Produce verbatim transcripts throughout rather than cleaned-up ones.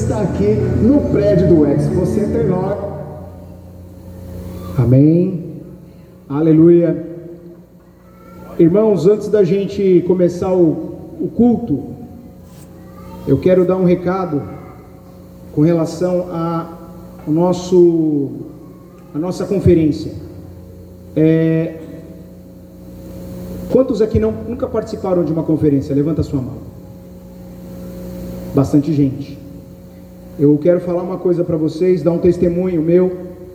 está aqui no prédio do Expo Center Norte. Amém. Aleluia. Irmãos, antes da gente começar o, o culto, eu quero dar um recado com relação a o nosso, a nossa conferência. É, quantos aqui não, nunca participaram de uma conferência? Levanta a sua mão. Bastante gente. Eu quero falar uma coisa para vocês, dar um testemunho meu,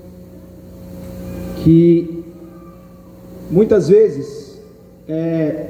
que muitas vezes é,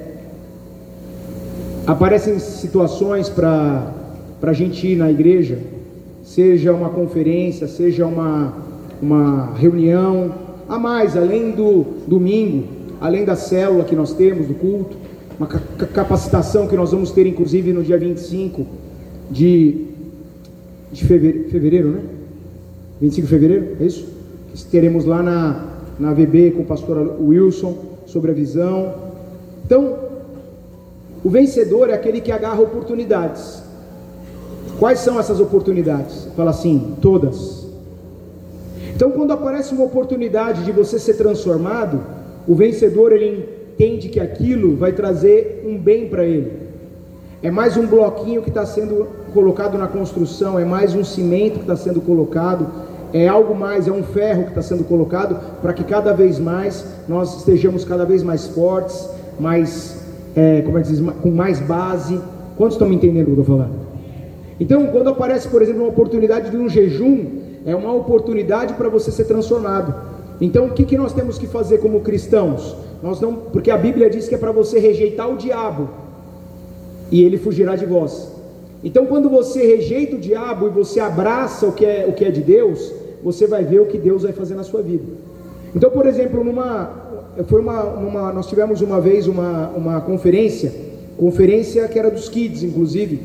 aparecem situações para a gente ir na igreja, seja uma conferência, seja uma, uma reunião, a mais, além do domingo, além da célula que nós temos, do culto, uma capacitação que nós vamos ter inclusive no dia vinte e cinco de, de fevereiro, fevereiro, né? vinte e cinco de fevereiro, é isso? Que teremos lá na, na V B com o pastor Wilson, sobre a visão. Então, o vencedor é aquele que agarra oportunidades. Quais são essas oportunidades? Fala assim, todas. Então, quando aparece uma oportunidade de você ser transformado, o vencedor, ele entende que aquilo vai trazer um bem para ele. É mais um bloquinho que está sendo colocado na construção, é mais um cimento que está sendo colocado, é algo mais, é um ferro que está sendo colocado para que cada vez mais nós estejamos cada vez mais fortes, mais, é, como é que diz, com mais base. Quantos estão me entendendo o que eu estou falando? Então, quando aparece, por exemplo, uma oportunidade de um jejum, é uma oportunidade para você ser transformado. Então, o que, que nós temos que fazer como cristãos? Nós não, porque a Bíblia diz que é para você rejeitar o diabo e ele fugirá de vós. Então, quando você rejeita o diabo e você abraça o que é, o que é de Deus, você vai ver o que Deus vai fazer na sua vida. Então, por exemplo, numa, foi uma, uma, nós tivemos uma vez uma, uma conferência, conferência que era dos kids, inclusive,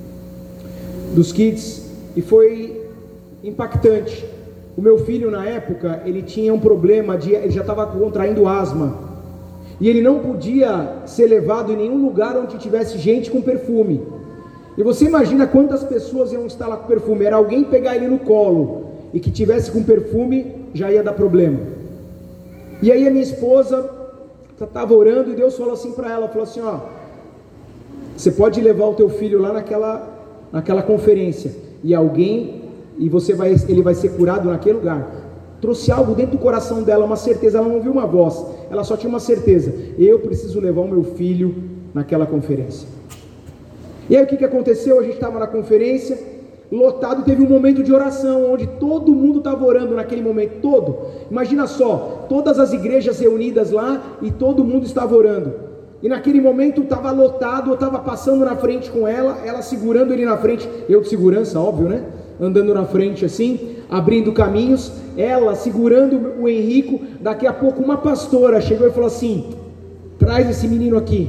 dos kids, e foi impactante. O meu filho, na época, ele tinha um problema, de, ele já estava contraindo asma, e ele não podia ser levado em nenhum lugar onde tivesse gente com perfume. E você imagina quantas pessoas iam estar lá com perfume. Era alguém pegar ele no colo e que tivesse com perfume, já ia dar problema. E aí a minha esposa estava orando e Deus falou assim para ela, falou assim, ó, você pode levar o teu filho lá naquela, naquela conferência, e alguém, e você vai, ele vai ser curado naquele lugar. Trouxe algo dentro do coração dela, uma certeza. Ela não viu uma voz, ela só tinha uma certeza: eu preciso levar o meu filho naquela conferência. E aí o que, que aconteceu? A gente estava na conferência, lotado, teve um momento de oração, onde todo mundo estava orando naquele momento todo. Imagina só, todas as igrejas reunidas lá, e todo mundo estava orando. E naquele momento estava lotado, eu estava passando na frente com ela, ela segurando ele na frente, eu de segurança, óbvio, né? Andando na frente assim, abrindo caminhos, ela segurando o Henrico. Daqui a pouco uma pastora chegou e falou assim: traz esse menino aqui.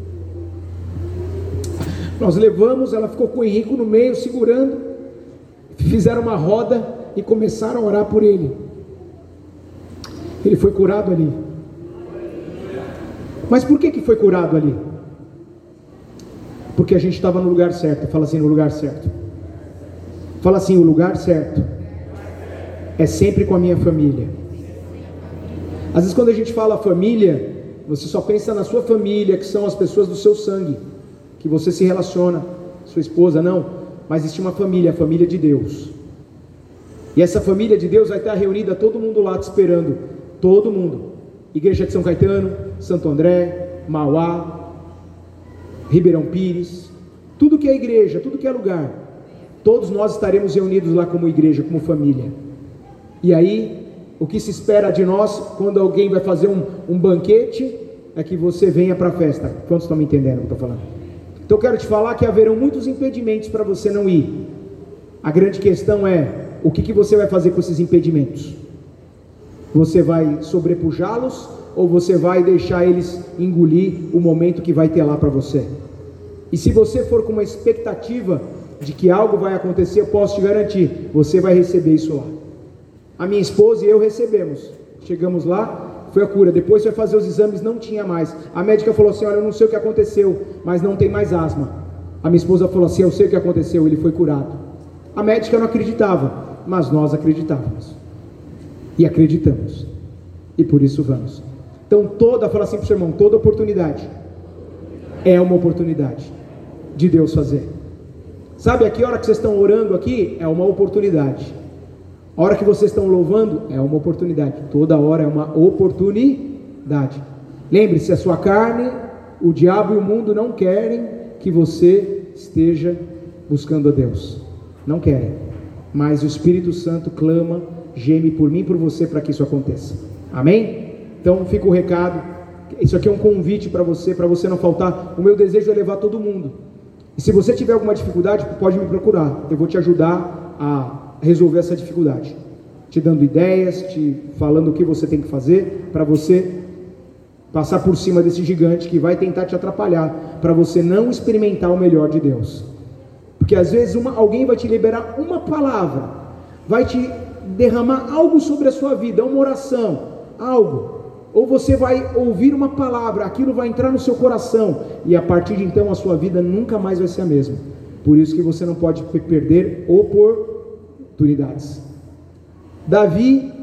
Nós levamos, ela ficou com o Henrico no meio, segurando, fizeram uma roda e começaram a orar por ele. Ele foi curado ali. Mas por que que foi curado ali? Porque a gente estava no lugar certo. Fala assim, no lugar certo. Fala assim, o lugar certo é sempre com a minha família. Às vezes quando a gente fala família, você só pensa na sua família, que são as pessoas do seu sangue, que você se relaciona, sua esposa, não. Mas existe uma família, a família de Deus. E essa família de Deus vai estar reunida, todo mundo lá te esperando. Todo mundo. Igreja de São Caetano, Santo André, Mauá, Ribeirão Pires, tudo que é igreja, tudo que é lugar, todos nós estaremos reunidos lá como igreja, como família. E aí, o que se espera de nós, quando alguém vai fazer um, um banquete, é que você venha para a festa. Quantos estão me entendendo o que eu estou falando? Então eu quero te falar que haverão muitos impedimentos para você não ir. A grande questão é, o que, que você vai fazer com esses impedimentos? Você vai sobrepujá-los, ou você vai deixar eles engolir o momento que vai ter lá para você? E se você for com uma expectativa de que algo vai acontecer, eu posso te garantir, você vai receber isso lá. A minha esposa e eu recebemos. Chegamos lá, foi a cura. Depois foi fazer os exames, não tinha mais. A médica falou assim: olha, eu não sei o que aconteceu, mas não tem mais asma. A minha esposa falou assim: eu sei o que aconteceu, ele foi curado. A médica não acreditava, mas nós acreditávamos. E acreditamos. E por isso vamos. Então toda, fala assim para o seu irmão, toda oportunidade é uma oportunidade de Deus fazer. Sabe, aqui a hora que vocês estão orando aqui, é uma oportunidade. A hora que vocês estão louvando, é uma oportunidade. Toda hora é uma oportunidade. Lembre-se, a sua carne, o diabo e o mundo não querem que você esteja buscando a Deus. Não querem. Mas o Espírito Santo clama, geme por mim e por você para que isso aconteça. Amém? Então fica o recado. Isso aqui é um convite para você, para você não faltar. O meu desejo é levar todo mundo. E se você tiver alguma dificuldade, pode me procurar. Eu vou te ajudar a resolver essa dificuldade. Te dando ideias, te falando o que você tem que fazer para você passar por cima desse gigante que vai tentar te atrapalhar, para você não experimentar o melhor de Deus. Porque às vezes uma, alguém vai te liberar uma palavra, vai te derramar algo sobre a sua vida, uma oração, algo. Ou você vai ouvir uma palavra, aquilo vai entrar no seu coração, e a partir de então a sua vida nunca mais vai ser a mesma. Por isso que você não pode perder oportunidades. Davi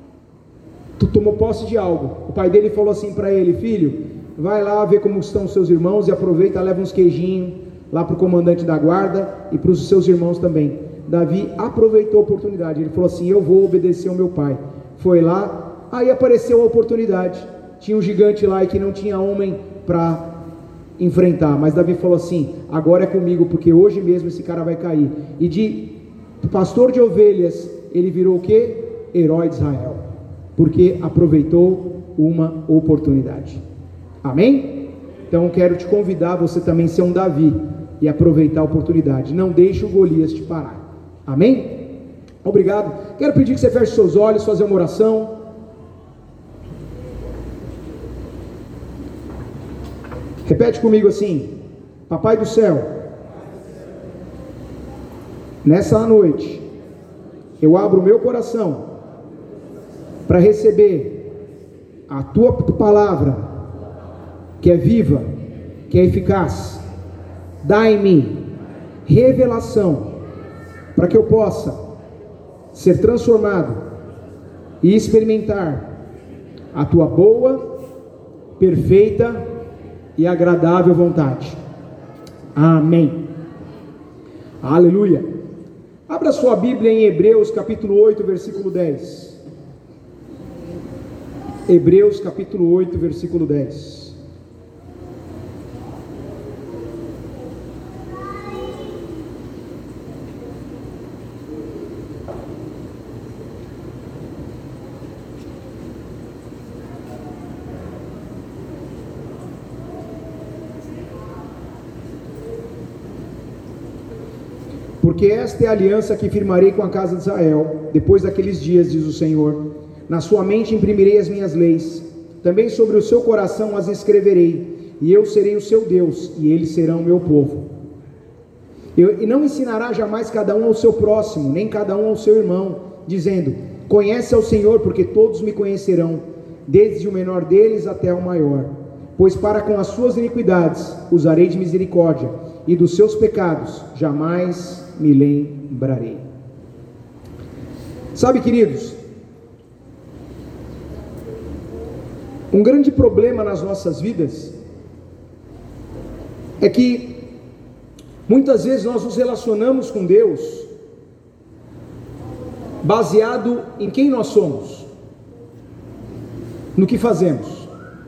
tomou posse de algo. O pai dele falou assim para ele: filho, vai lá ver como estão os seus irmãos e aproveita, leva uns queijinhos lá para o comandante da guarda e para os seus irmãos também. Davi aproveitou a oportunidade. Ele falou assim: eu vou obedecer ao meu pai. Foi lá, aí apareceu a oportunidade. Tinha um gigante lá e que não tinha homem para enfrentar, mas Davi falou assim: agora é comigo, porque hoje mesmo esse cara vai cair. E de pastor de ovelhas ele virou o que? Herói de Israel, porque aproveitou uma oportunidade. Amém? Então quero te convidar, você também ser um Davi e aproveitar a oportunidade. Não deixe o Golias te parar. Amém? Obrigado. Quero pedir que você feche seus olhos, fazer uma oração. Repete comigo assim: Papai do céu, nessa noite eu abro o meu coração para receber a tua palavra, que é viva, que é eficaz. Dá em mim revelação, para que eu possa ser transformado e experimentar a tua boa, perfeita e agradável vontade. Amém. Aleluia. Abra sua Bíblia em Hebreus capítulo oito, versículo dez. Hebreus capítulo oito, versículo dez. Porque esta é a aliança que firmarei com a casa de Israel, depois daqueles dias, diz o Senhor. Na sua mente imprimirei as minhas leis, também sobre o seu coração as escreverei, e eu serei o seu Deus, e eles serão o meu povo. Eu, e não ensinará jamais cada um ao seu próximo, nem cada um ao seu irmão, dizendo: conhece ao Senhor, porque todos me conhecerão, desde o menor deles até o maior. Pois para com as suas iniquidades usarei de misericórdia, e dos seus pecados jamais me lembrarei. Sabe, queridos, um grande problema nas nossas vidas é que muitas vezes nós nos relacionamos com Deus baseado em quem nós somos, no que fazemos.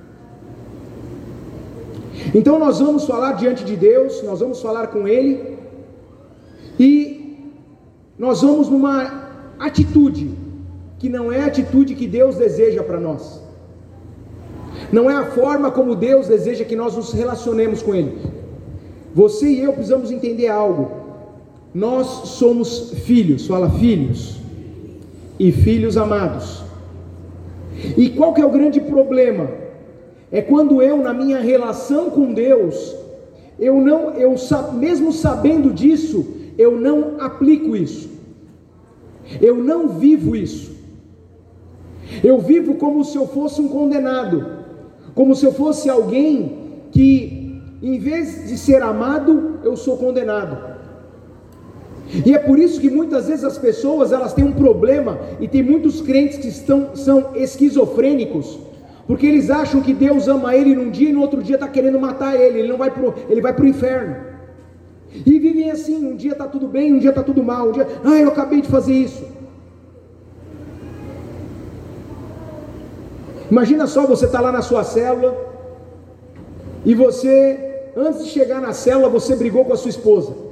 Então nós vamos falar diante de Deus, nós vamos falar com Ele, e nós vamos numa atitude que não é a atitude que Deus deseja para nós, não é a forma como Deus deseja que nós nos relacionemos com Ele. Você e eu precisamos entender algo: nós somos filhos, fala filhos, e filhos amados. E qual que é o grande problema? É quando eu, na minha relação com Deus, eu não, eu mesmo sabendo disso, eu não aplico isso, eu não vivo isso, eu vivo como se eu fosse um condenado, como se eu fosse alguém que, em vez de ser amado, eu sou condenado. E é por isso que muitas vezes as pessoas, elas têm um problema, e tem muitos crentes que estão, são esquizofrênicos, porque eles acham que Deus ama ele num dia e no outro dia está querendo matar ele, ele não vai pro, ele vai para o inferno, e vivem assim, um dia está tudo bem, um dia está tudo mal, um dia, ah, eu acabei de fazer isso. Imagina só, você está lá na sua célula, e você, antes de chegar na célula, você brigou com a sua esposa,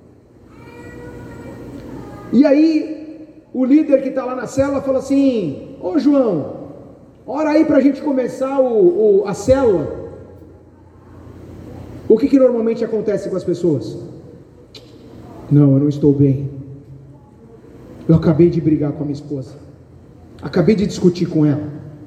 e aí o líder que está lá na célula fala assim: ô João, ora aí para a gente começar o, o, a célula. O que, que normalmente acontece com as pessoas? Não, eu não estou bem, eu acabei de brigar com a minha esposa, acabei de discutir com ela.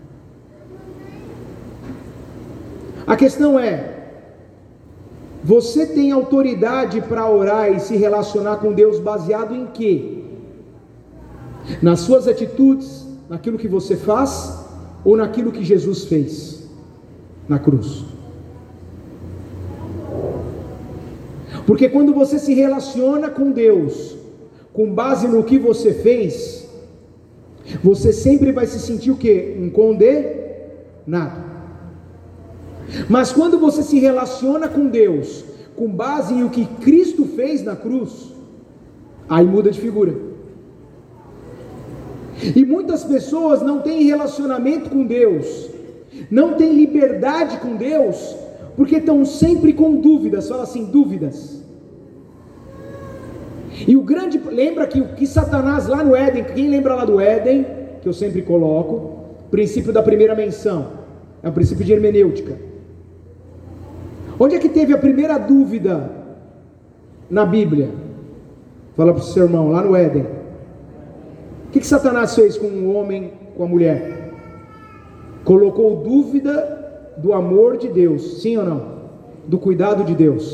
A questão é, você tem autoridade para orar e se relacionar com Deus baseado em quê? Nas suas atitudes, naquilo que você faz, ou naquilo que Jesus fez na cruz? Porque quando você se relaciona com Deus com base no que você fez, você sempre vai se sentir o quê? Um condenado. Mas quando você se relaciona com Deus com base em o que Cristo fez na cruz, aí muda de figura. E muitas pessoas não têm relacionamento com Deus, não têm liberdade com Deus, porque estão sempre com dúvidas. Fala assim, dúvidas. E o grande, lembra que, que Satanás lá no Éden, quem lembra lá do Éden, que eu sempre coloco, princípio da primeira menção, é o princípio de hermenêutica. Onde é que teve a primeira dúvida na Bíblia? Fala para o seu irmão, lá no Éden. O que, que Satanás fez com o homem, com a mulher? Colocou dúvida do amor de Deus, sim ou não? Do cuidado de Deus.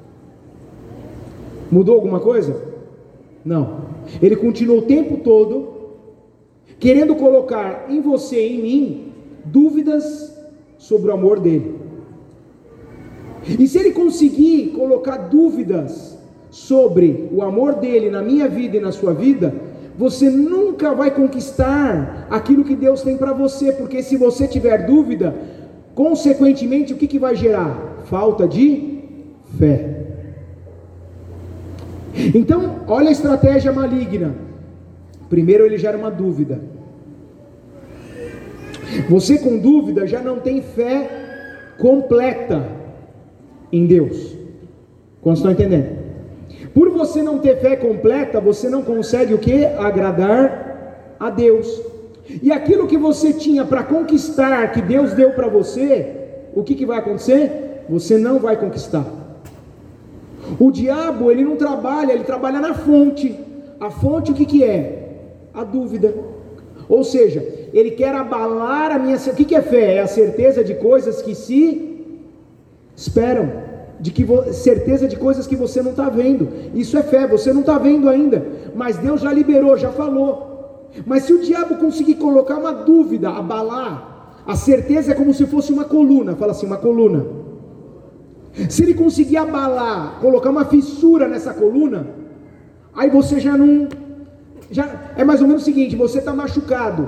Mudou alguma coisa? Não. Ele continuou o tempo todo querendo colocar em você e em mim dúvidas sobre o amor dele. E se ele conseguir colocar dúvidas sobre o amor dele na minha vida e na sua vida, você nunca vai conquistar aquilo que Deus tem para você, porque se você tiver dúvida, consequentemente o que, que vai gerar? Falta de fé. Então, olha a estratégia maligna. Primeiro ele gera uma dúvida. Você com dúvida já não tem fé completa em Deus. Quantos estão entendendo? Por você não ter fé completa, você não consegue o que? Agradar a Deus. E aquilo que você tinha para conquistar, que Deus deu para você, o que, que vai acontecer? Você não vai conquistar. O diabo, ele não trabalha, ele trabalha na fonte. A fonte o que, que é? A dúvida. Ou seja, ele quer abalar a minha... O que, que é fé? É a certeza de coisas que se esperam, de que vo... certeza de coisas que você não está vendo. Isso é fé, você não está vendo ainda, mas Deus já liberou, já falou. Mas se o diabo conseguir colocar uma dúvida, abalar, a certeza é como se fosse uma coluna. Fala assim, uma coluna. Se ele conseguir abalar, colocar uma fissura nessa coluna, aí você já não... já é mais ou menos o seguinte, você está machucado,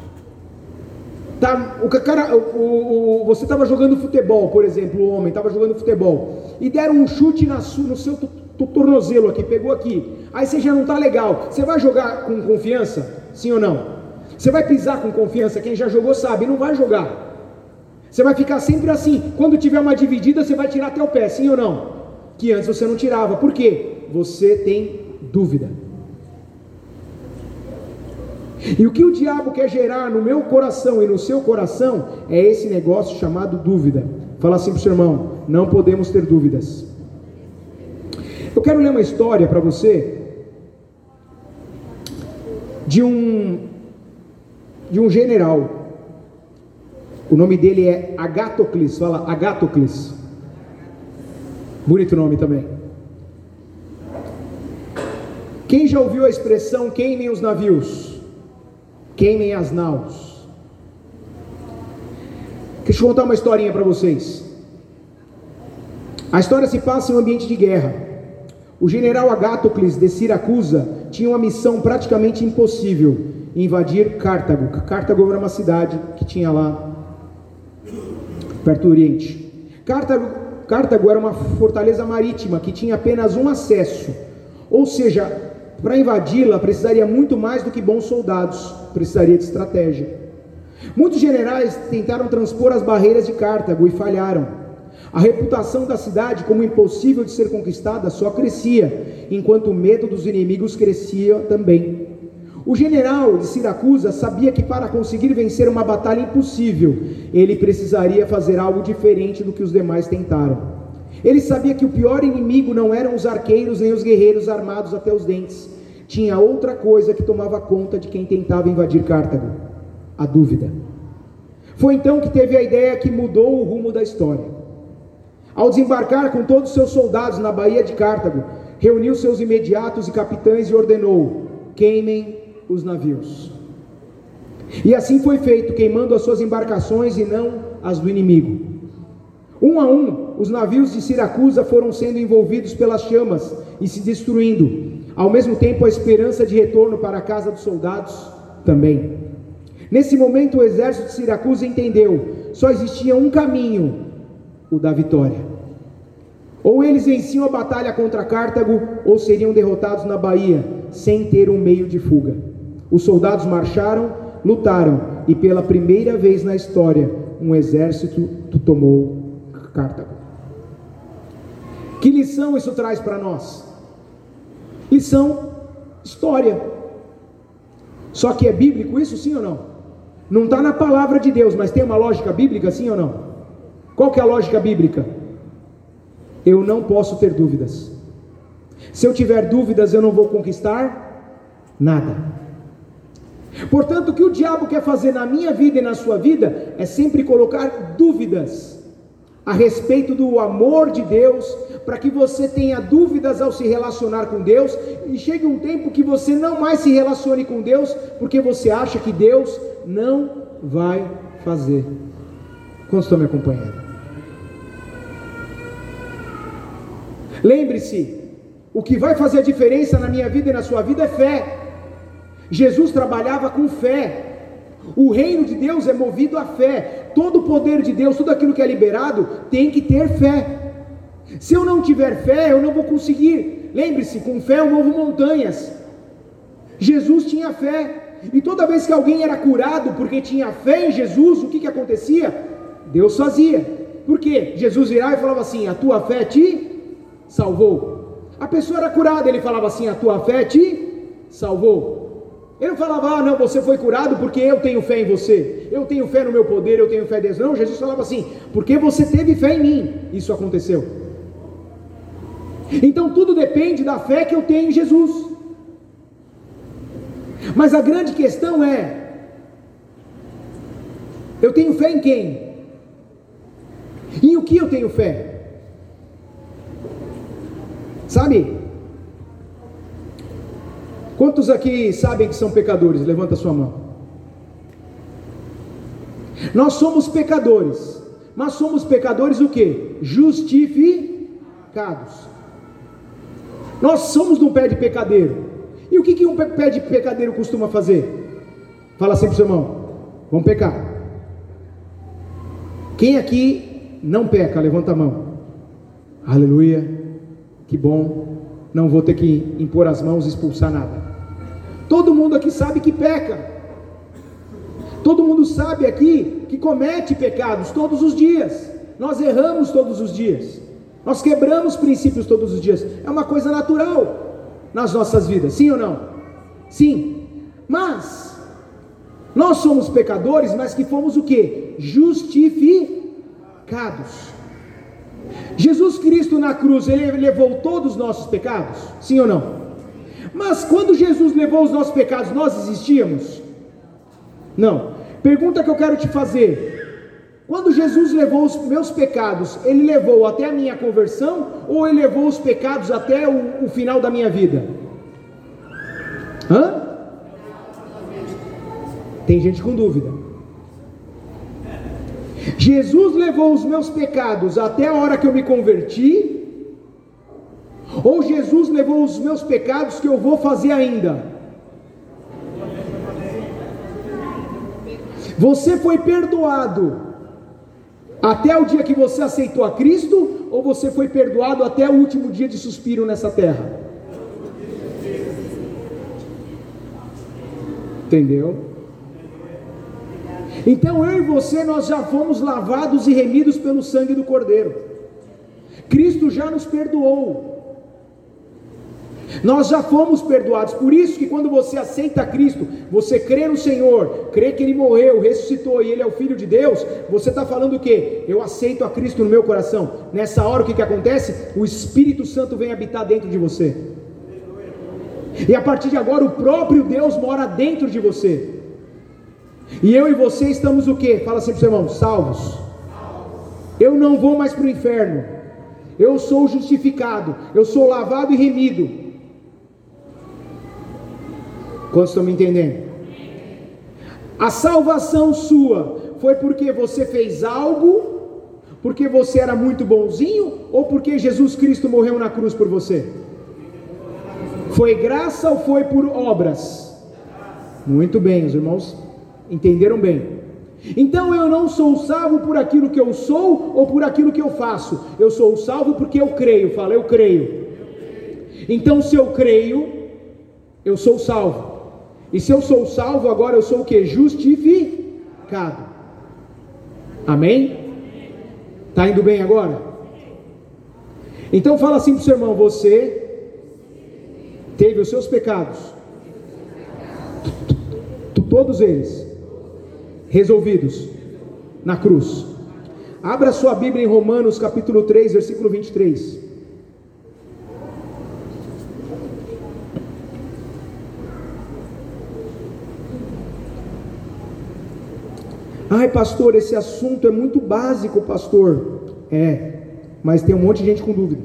tá, o cara, o, o, você estava jogando futebol, por exemplo, o homem estava jogando futebol, e deram um chute na, no seu tornozelo aqui, pegou aqui, aí você já não está legal, você vai jogar com confiança? Sim ou não? Você vai pisar com confiança? Quem já jogou sabe, não vai jogar. Você vai ficar sempre assim, quando tiver uma dividida você vai tirar até o pé, sim ou não? Que antes você não tirava, por quê? Você tem dúvida. E o que o diabo quer gerar no meu coração e no seu coração é esse negócio chamado dúvida. Fala assim para o seu irmão, não podemos ter dúvidas. Eu quero ler uma história para você de um de um general. O nome dele é Agatocles. Fala Agatocles. Bonito nome também. Quem já ouviu a expressão queimem os navios, queimem as naus? Deixa eu contar uma historinha para vocês. A história se passa em um ambiente de guerra. O general Agátucles de Siracusa tinha uma missão praticamente impossível: invadir Cartago. Cartago era uma cidade que tinha lá perto do Oriente. Cartago, Cartago era uma fortaleza marítima que tinha apenas um acesso, ou seja, para invadi-la precisaria muito mais do que bons soldados, precisaria de estratégia. Muitos generais tentaram transpor as barreiras de Cartago e falharam. A reputação da cidade como impossível de ser conquistada só crescia, enquanto o medo dos inimigos crescia também. O general de Siracusa sabia que para conseguir vencer uma batalha impossível, ele precisaria fazer algo diferente do que os demais tentaram. Ele sabia que o pior inimigo não eram os arqueiros nem os guerreiros armados até os dentes. Tinha outra coisa que tomava conta de quem tentava invadir Cartago: a dúvida. Foi então que teve a ideia que mudou o rumo da história. Ao desembarcar com todos os seus soldados na baía de Cartago, reuniu seus imediatos e capitães e ordenou: queimem os navios. E assim foi feito, queimando as suas embarcações e não as do inimigo. Um a um, os navios de Siracusa foram sendo envolvidos pelas chamas e se destruindo. Ao mesmo tempo, a esperança de retorno para a casa dos soldados também. Nesse momento, o exército de Siracusa entendeu: só existia um caminho, o da vitória. Ou eles venciam a batalha contra Cartago, ou seriam derrotados na baía, sem ter um meio de fuga. Os soldados marcharam, lutaram, e pela primeira vez na história, um exército tomou Cartago. Que lição isso traz para nós? Lição, história. Só que é bíblico isso, sim ou não? Não está na palavra de Deus, mas tem uma lógica bíblica, sim ou não? Qual que é a lógica bíblica? Eu não posso ter dúvidas. Se eu tiver dúvidas, eu não vou conquistar nada. Portanto, o que o diabo quer fazer na minha vida e na sua vida é sempre colocar dúvidas a respeito do amor de Deus, para que você tenha dúvidas ao se relacionar com Deus, e chegue um tempo que você não mais se relacione com Deus, porque você acha que Deus não vai fazer. Quantos estão me acompanhando? Lembre-se, o que vai fazer a diferença na minha vida e na sua vida é fé. Jesus trabalhava com fé. O reino de Deus é movido à fé. Todo o poder de Deus, tudo aquilo que é liberado, tem que ter fé. Se eu não tiver fé, eu não vou conseguir. Lembre-se, com fé eu movo montanhas. Jesus tinha fé, e toda vez que alguém era curado porque tinha fé em Jesus, o que que acontecia? Deus fazia. Por quê? Jesus virava e falava assim: a tua fé te salvou. A pessoa era curada, ele falava assim: a tua fé te salvou. Ele não falava: ah, não, você foi curado porque eu tenho fé em você, eu tenho fé no meu poder, eu tenho fé em Deus. Não, Jesus falava assim: porque você teve fé em mim, isso aconteceu. Então tudo depende da fé que eu tenho em Jesus. Mas a grande questão é: eu tenho fé em quem? Em o que eu tenho fé? Sabe? Quantos aqui sabem que são pecadores? Levanta a sua mão. Nós somos pecadores, mas somos pecadores o quê? Justificados. Nós somos de um pé de pecadeiro. E o que, que um pé de pecadeiro costuma fazer? Fala assim para o seu irmão: vamos pecar. Quem aqui não peca? Levanta a mão. Aleluia, que bom. Não vou ter que impor as mãos e expulsar nada. Todo mundo aqui sabe que peca. Todo mundo sabe aqui que comete pecados todos os dias. Nós erramos todos os dias. Nós quebramos princípios todos os dias. É uma coisa natural nas nossas vidas, sim ou não? Sim. Mas nós somos pecadores, mas que fomos o quê? Justificados. Jesus Cristo na cruz, ele levou todos os nossos pecados? Sim ou não? Mas quando Jesus levou os nossos pecados, nós existíamos? Não. Pergunta que eu quero te fazer: quando Jesus levou os meus pecados, ele levou até a minha conversão, ou ele levou os pecados até o, o final da minha vida? Hã? Tem gente com dúvida. Jesus levou os meus pecados até a hora que eu me converti, Ou Jesus levou os meus pecados que eu vou fazer ainda? Você foi perdoado até o dia que você aceitou a Cristo, ou você foi perdoado até o último dia de suspiro nessa terra? Entendeu? Então eu e você, nós já fomos lavados e remidos pelo sangue do Cordeiro. Cristo já nos perdoou. Nós já fomos perdoados. Por isso que quando você aceita Cristo, você crê no Senhor, crê que Ele morreu, ressuscitou e Ele é o Filho de Deus, você está falando o quê? Eu aceito a Cristo no meu coração. Nessa hora o que, que acontece? O Espírito Santo vem habitar dentro de você. E a partir de agora o próprio Deus mora dentro de você. E eu e você estamos o quê? Fala assim para o seu irmão: salvos. Eu não vou mais para o inferno. Eu sou justificado. Eu sou lavado e remido. Quantos estão me entendendo? A salvação sua foi porque você fez algo, porque você era muito bonzinho, ou porque Jesus Cristo morreu na cruz por você? Foi graça ou foi por obras? Muito bem, os irmãos entenderam bem. Então eu não sou salvo por aquilo que eu sou ou por aquilo que eu faço. Eu sou salvo porque eu creio. Fala, eu creio. Então se eu creio, eu sou salvo. E se eu sou salvo, agora eu sou o que? Justificado. Amém? Está indo bem agora? Então fala assim para o seu irmão: você teve os seus pecados, todos eles resolvidos na cruz. Abra sua Bíblia em Romanos capítulo três, versículo vinte e três. Ai pastor, esse assunto é muito básico, pastor. É, mas tem um monte de gente com dúvida.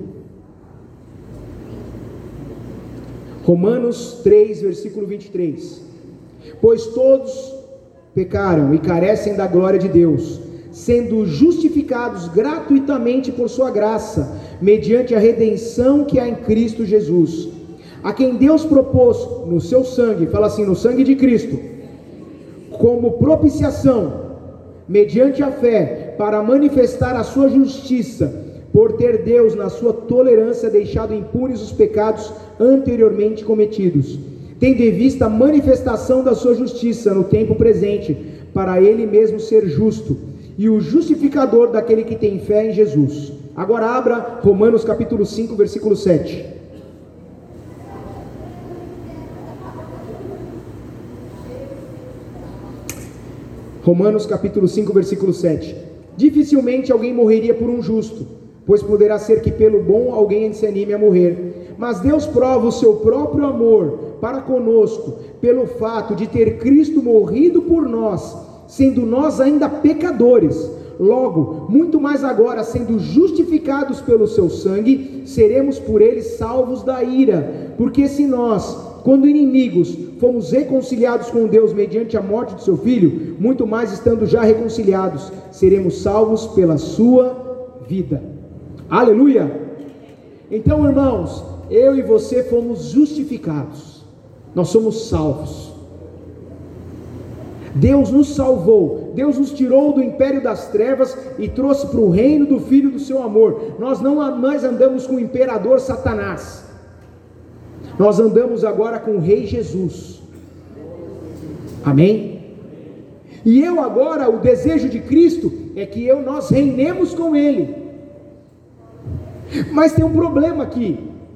Romanos três, versículo vinte e três. Pois todos pecaram e carecem da glória de Deus, sendo justificados gratuitamente por sua graça, mediante a redenção que há em Cristo Jesus, a quem Deus propôs no seu sangue, fala assim, no sangue de Cristo, como propiciação, mediante a fé, para manifestar a sua justiça, por ter Deus na sua tolerância deixado impunes os pecados anteriormente cometidos, tendo em vista a manifestação da sua justiça no tempo presente, para ele mesmo ser justo e o justificador daquele que tem fé em Jesus. Agora abra Romanos capítulo cinco, versículo sete. Romanos capítulo cinco, versículo sete. Dificilmente alguém morreria por um justo, pois poderá ser que pelo bom alguém se anime a morrer. Mas Deus prova o seu próprio amor para conosco, pelo fato de ter Cristo morrido por nós, sendo nós ainda pecadores. Logo, muito mais agora, sendo justificados pelo seu sangue, seremos por ele salvos da ira. Porque se nós, quando inimigos, fomos reconciliados com Deus mediante a morte de seu Filho, muito mais estando já reconciliados, seremos salvos pela sua vida. Aleluia! Então, irmãos, eu e você fomos justificados, nós somos salvos. Deus nos salvou, Deus nos tirou do império das trevas e trouxe para o reino do Filho do seu amor. Nós não mais andamos com o imperador Satanás, nós andamos agora com o Rei Jesus. Amém? E eu agora, o desejo de Cristo é que eu, nós reinemos com Ele. Mas tem um problema aqui.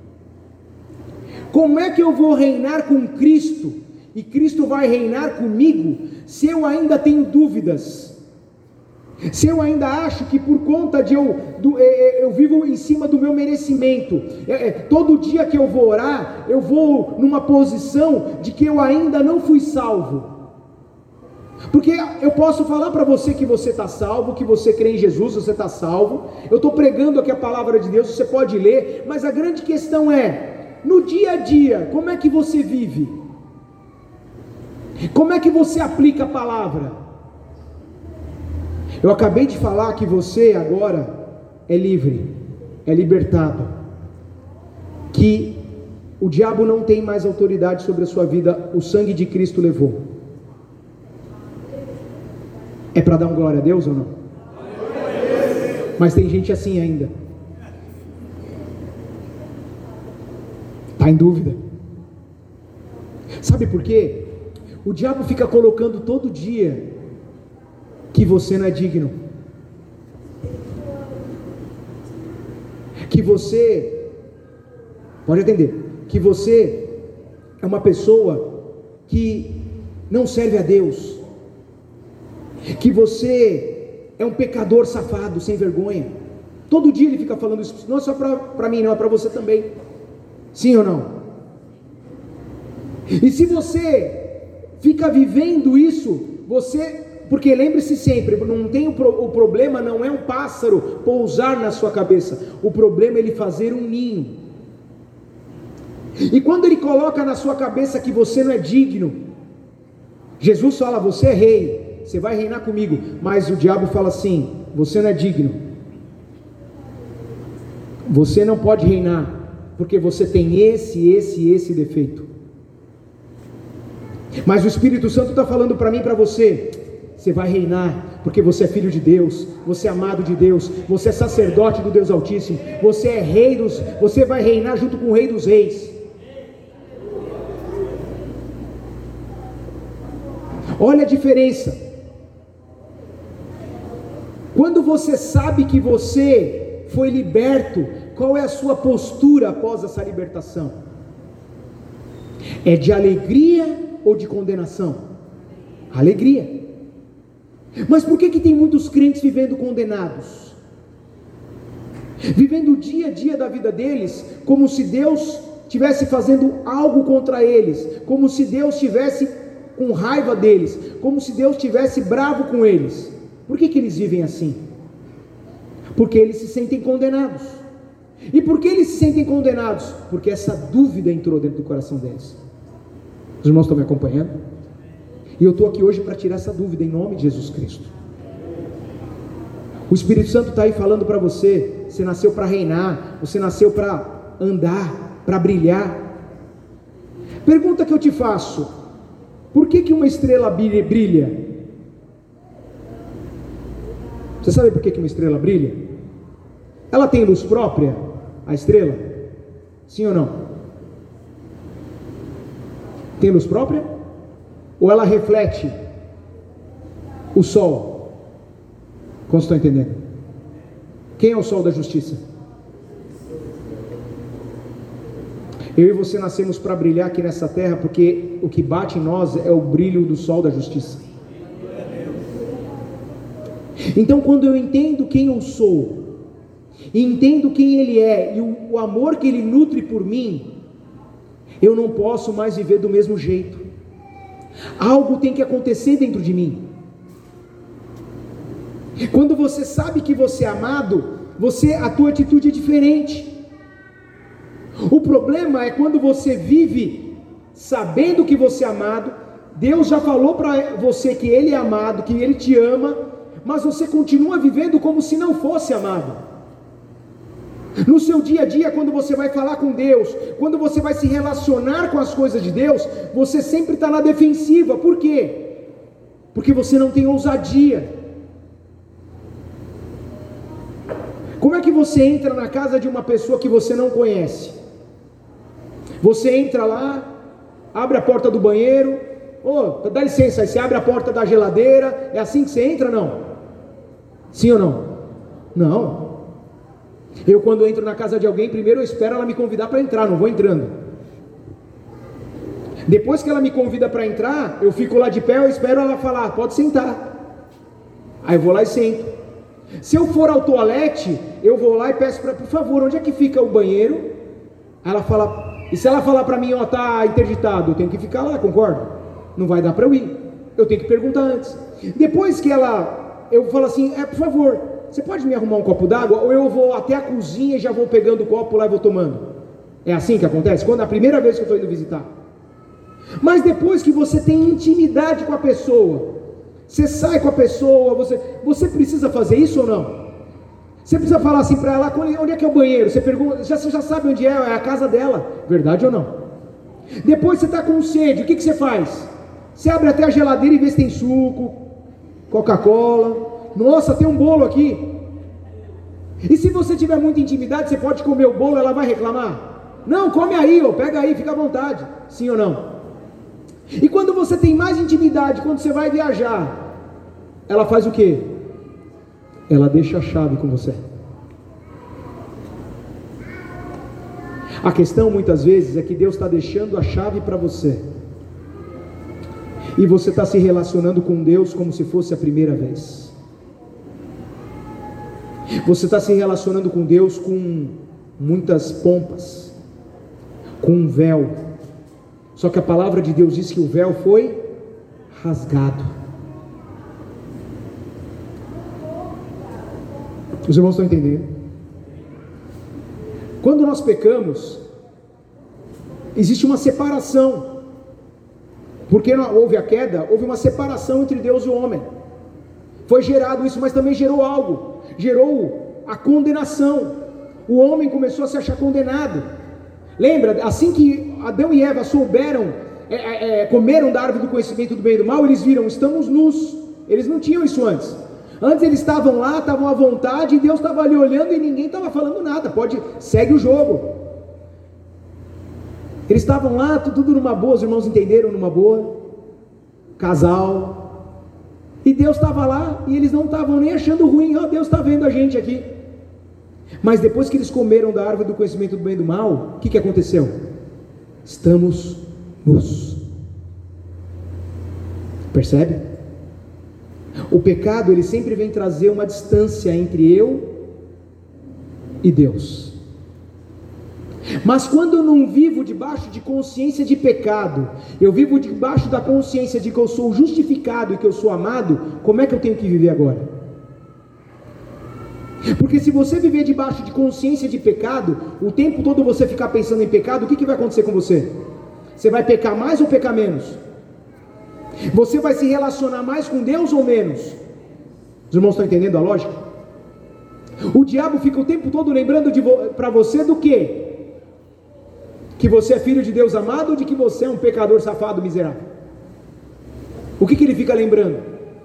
Como é que eu vou reinar com Cristo e Cristo vai reinar comigo se eu ainda tenho dúvidas? Se eu ainda acho que por conta de eu, do, eu, eu vivo em cima do meu merecimento, é, é, todo dia que eu vou orar, eu vou numa posição de que eu ainda não fui salvo. Porque eu posso falar para você que você está salvo, que você crê em Jesus, você está salvo, eu estou pregando aqui a palavra de Deus, você pode ler, mas a grande questão é, no dia a dia, como é que você vive? Como é que você aplica a palavra? Eu acabei de falar que você agora é livre, é libertado, que o diabo não tem mais autoridade sobre a sua vida, o sangue de Cristo levou. É para dar um glória a Deus ou não? Mas tem gente assim ainda. Está em dúvida. Sabe por quê? O diabo fica colocando todo dia que você não é digno, que você, pode entender, que você é uma pessoa que não serve a Deus, que você é um pecador safado, sem vergonha. Todo dia ele fica falando isso, não é só para mim, não, é para você também. Sim ou não? E se você fica vivendo isso, você, porque lembre-se sempre, não tem o, pro, o problema não é um pássaro pousar na sua cabeça, o problema é ele fazer um ninho. E quando ele coloca na sua cabeça que você não é digno, Jesus fala, você é rei, você vai reinar comigo, mas o diabo fala assim, você não é digno, você não pode reinar, porque você tem esse, esse e esse defeito. Mas o Espírito Santo está falando para mim e para você, você vai reinar, porque você é filho de Deus, você é amado de Deus, você é sacerdote do Deus Altíssimo, você é rei dos, você vai reinar junto com o Rei dos Reis. Olha a diferença. Quando você sabe que você foi liberto, qual é a sua postura após essa libertação? É de alegria ou de condenação? Alegria. Mas por que que tem muitos crentes vivendo condenados? Vivendo o dia a dia da vida deles, como se Deus estivesse fazendo algo contra eles, como se Deus estivesse com raiva deles, como se Deus estivesse bravo com eles. Por que que eles vivem assim? Porque eles se sentem condenados. E por que eles se sentem condenados? Porque essa dúvida entrou dentro do coração deles. Os irmãos estão me acompanhando? E eu estou aqui hoje para tirar essa dúvida em nome de Jesus Cristo. O Espírito Santo está aí falando para você, você nasceu para reinar, você nasceu para andar, para brilhar. Pergunta que eu te faço, por que que uma estrela brilha? Você sabe por que que uma estrela brilha? Ela tem luz própria, a estrela? Sim ou não? Tem luz própria? Ou ela reflete o sol? Como estão entendendo? Quem é o sol da justiça? Eu e você nascemos para brilhar aqui nessa terra, porque o que bate em nós é o brilho do sol da justiça. Então quando eu entendo quem eu sou, e entendo quem Ele é, e o, o amor que Ele nutre por mim, eu não posso mais viver do mesmo jeito. Algo tem que acontecer dentro de mim. Quando você sabe que você é amado, você, a tua atitude é diferente. O problema é quando você vive sabendo que você é amado, Deus já falou para você que Ele é amado, que Ele te ama, mas você continua vivendo como se não fosse amado. No seu dia a dia, quando você vai falar com Deus, quando você vai se relacionar com as coisas de Deus, você sempre está na defensiva. Por quê? Porque você não tem ousadia. Como é que você entra na casa de uma pessoa que você não conhece? Você entra lá, abre a porta do banheiro, oh, dá licença, aí você abre a porta da geladeira, é assim que você entra? Não? Sim ou não? Não. Eu quando entro na casa de alguém, primeiro eu espero ela me convidar para entrar, não vou entrando. Depois que ela me convida para entrar, eu fico lá de pé, eu espero ela falar, pode sentar. Aí eu vou lá e sento. Se eu for ao toalete, eu vou lá e peço para, por favor, onde é que fica o banheiro? Aí ela fala, e se ela falar para mim, ó, tá interditado, eu tenho que ficar lá, concorda? Não vai dar para eu ir, eu tenho que perguntar antes. Depois que ela, eu falo assim, é, por favor, você pode me arrumar um copo d'água? Ou eu vou até a cozinha e já vou pegando o copo lá e vou tomando. É assim que acontece? Quando é a primeira vez que eu estou indo visitar. Mas depois que você tem intimidade com a pessoa, você sai com a pessoa, você, você precisa fazer isso ou não? Você precisa falar assim para ela, onde é que é o banheiro? Você pergunta, já, você já sabe onde é, é a casa dela, verdade ou não? Depois você está com sede, o que, que você faz? Você abre até a geladeira e vê se tem suco, Coca-Cola, nossa, tem um bolo aqui. E se você tiver muita intimidade, você pode comer o bolo, ela vai reclamar? Não, come aí, ó, pega aí, fica à vontade, sim ou não? E quando você tem mais intimidade, quando você vai viajar, ela faz o quê? Ela deixa a chave com você. A questão muitas vezes é que Deus está deixando a chave para você, e você está se relacionando com Deus como se fosse a primeira vez. Você está se relacionando com Deus com muitas pompas, com um véu. Só que a palavra de Deus diz que o véu foi rasgado. Os irmãos estão entendendo? Quando nós pecamos, existe uma separação. Porque não houve a queda, houve uma separação entre Deus e o homem. Foi gerado isso, mas também gerou algo. Gerou a condenação. O homem começou a se achar condenado. Lembra, assim que Adão e Eva souberam, é, é, comeram da árvore do conhecimento do bem e do mal, eles viram, estamos nus. Eles não tinham isso antes. Antes eles estavam lá, estavam à vontade, e Deus estava ali olhando e ninguém estava falando nada. Pode, segue o jogo. Eles estavam lá, tudo numa boa, os irmãos entenderam, numa boa, casal. E Deus estava lá, e eles não estavam nem achando ruim, ó, oh, Deus está vendo a gente aqui. Mas depois que eles comeram da árvore do conhecimento do bem e do mal, o que, que aconteceu? Estamos nus. Percebe? O pecado, ele sempre vem trazer uma distância entre eu e Deus. Mas quando eu não vivo debaixo de consciência de pecado, eu vivo debaixo da consciência de que eu sou justificado e que eu sou amado, como é que eu tenho que viver agora? Porque se você viver debaixo de consciência de pecado, o tempo todo você ficar pensando em pecado, o que, que vai acontecer com você? Você vai pecar mais ou pecar menos? Você vai se relacionar mais com Deus ou menos? Os irmãos estão entendendo a lógica? O diabo fica o tempo todo lembrando vo- para você do quê? Que você é filho de Deus amado, ou de que você é um pecador safado miserável? O que, que ele fica lembrando?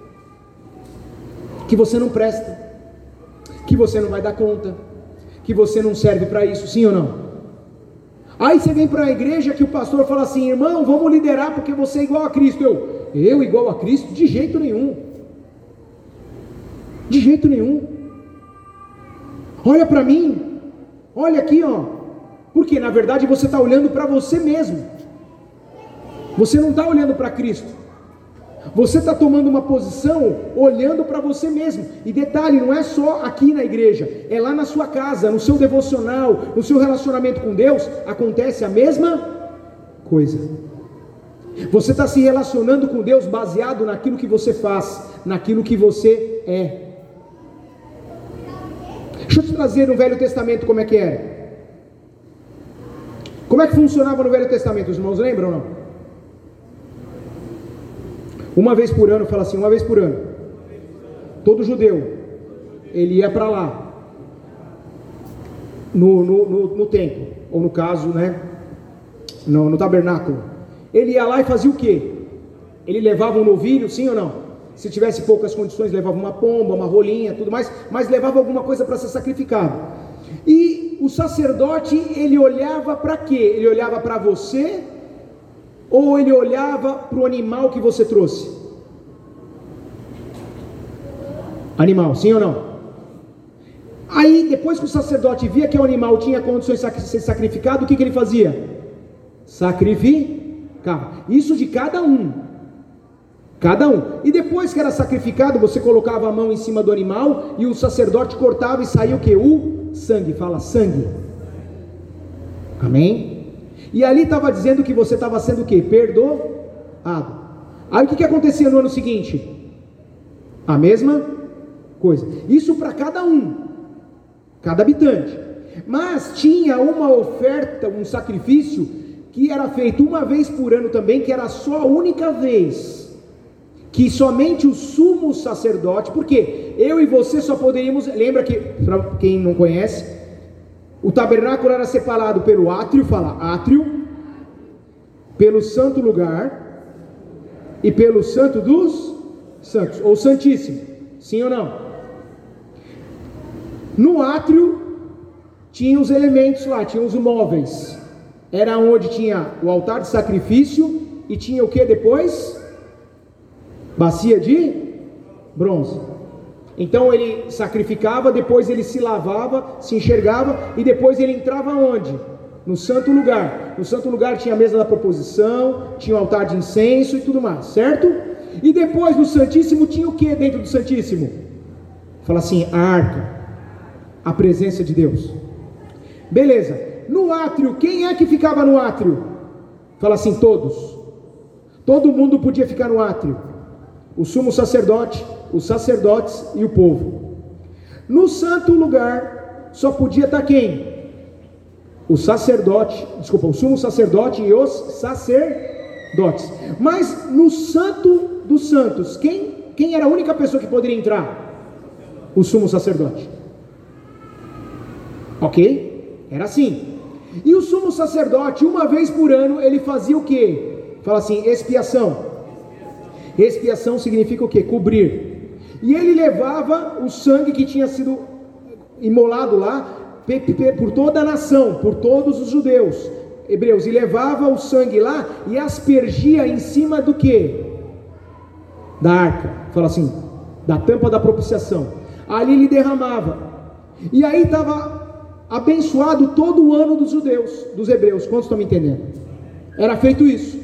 Que você não presta, que você não vai dar conta, que você não serve para isso, sim ou não? Aí você vem para a igreja que o pastor fala assim, irmão, vamos liderar porque você é igual a Cristo. Eu, eu igual a Cristo? De jeito nenhum. De jeito nenhum. Olha para mim, olha aqui, ó. Porque na verdade você está olhando para você mesmo. Você não está olhando para Cristo. Você está tomando uma posição olhando para você mesmo. E detalhe, não é só aqui na igreja, é lá na sua casa, no seu devocional, no seu relacionamento com Deus, acontece a mesma coisa. Você está se relacionando com Deus baseado naquilo que você faz, naquilo que você é. Deixa eu te trazer no Velho Testamento como é que era. Como é que funcionava no Velho Testamento? Os irmãos lembram ou não? Uma vez por ano, fala assim, uma vez por ano, todo judeu, ele ia para lá, no, no, no, no templo, ou no caso, né, no, no tabernáculo. Ele ia lá e fazia o quê? Ele levava um novilho, sim ou não? Se tivesse poucas condições, levava uma pomba, uma rolinha, tudo mais, mas levava alguma coisa para ser sacrificado. E o sacerdote, ele olhava para quê? Ele olhava para você, ou ele olhava para o animal que você trouxe? Animal, sim ou não? Aí, depois que o sacerdote via que o animal tinha condições de ser sacrificado, o que, que ele fazia? Sacrificava. Isso de cada um. Cada um. E depois que era sacrificado, você colocava a mão em cima do animal e o sacerdote cortava e saía o que? O sangue. Fala sangue. Amém? E ali estava dizendo que você estava sendo o quê? Perdoado. Aí o que, que acontecia no ano seguinte? A mesma coisa. Isso para cada um, cada habitante. Mas tinha uma oferta, um sacrifício que era feito uma vez por ano também, que era só a única vez que somente o sumo sacerdote, porque eu e você só poderíamos, lembra que, para quem não conhece, o tabernáculo era separado pelo átrio, fala átrio, pelo santo lugar e pelo santo dos santos, ou santíssimo, sim ou não? No átrio tinha os elementos lá, tinha os móveis, era onde tinha o altar de sacrifício e tinha o que depois? Bacia de bronze. Então ele sacrificava, depois ele se lavava, se enxergava e depois ele entrava onde? No santo lugar. No santo lugar tinha a mesa da proposição, tinha o altar de incenso e tudo mais, certo? E depois no santíssimo tinha o que dentro do santíssimo? Fala assim, a arca, a presença de Deus. Beleza. No átrio, quem é que ficava no átrio? Fala assim, todos. Todo mundo podia ficar no átrio. O sumo sacerdote, os sacerdotes e o povo. No santo lugar só podia estar quem? O sacerdote, desculpa, o sumo sacerdote e os sacerdotes. Mas no santo dos santos, quem, quem era a única pessoa que poderia entrar? O sumo sacerdote. Ok? Era assim. E o sumo sacerdote, uma vez por ano, ele fazia o quê? Fala assim, expiação. Expiação significa o quê? Cobrir. E ele levava o sangue que tinha sido imolado lá por toda a nação, por todos os judeus, hebreus, e levava o sangue lá e aspergia em cima do quê? Da arca. Fala assim, da tampa da propiciação. Ali ele derramava. E aí estava abençoado todo o ano dos judeus, dos hebreus. Quantos estão me entendendo? Era feito isso.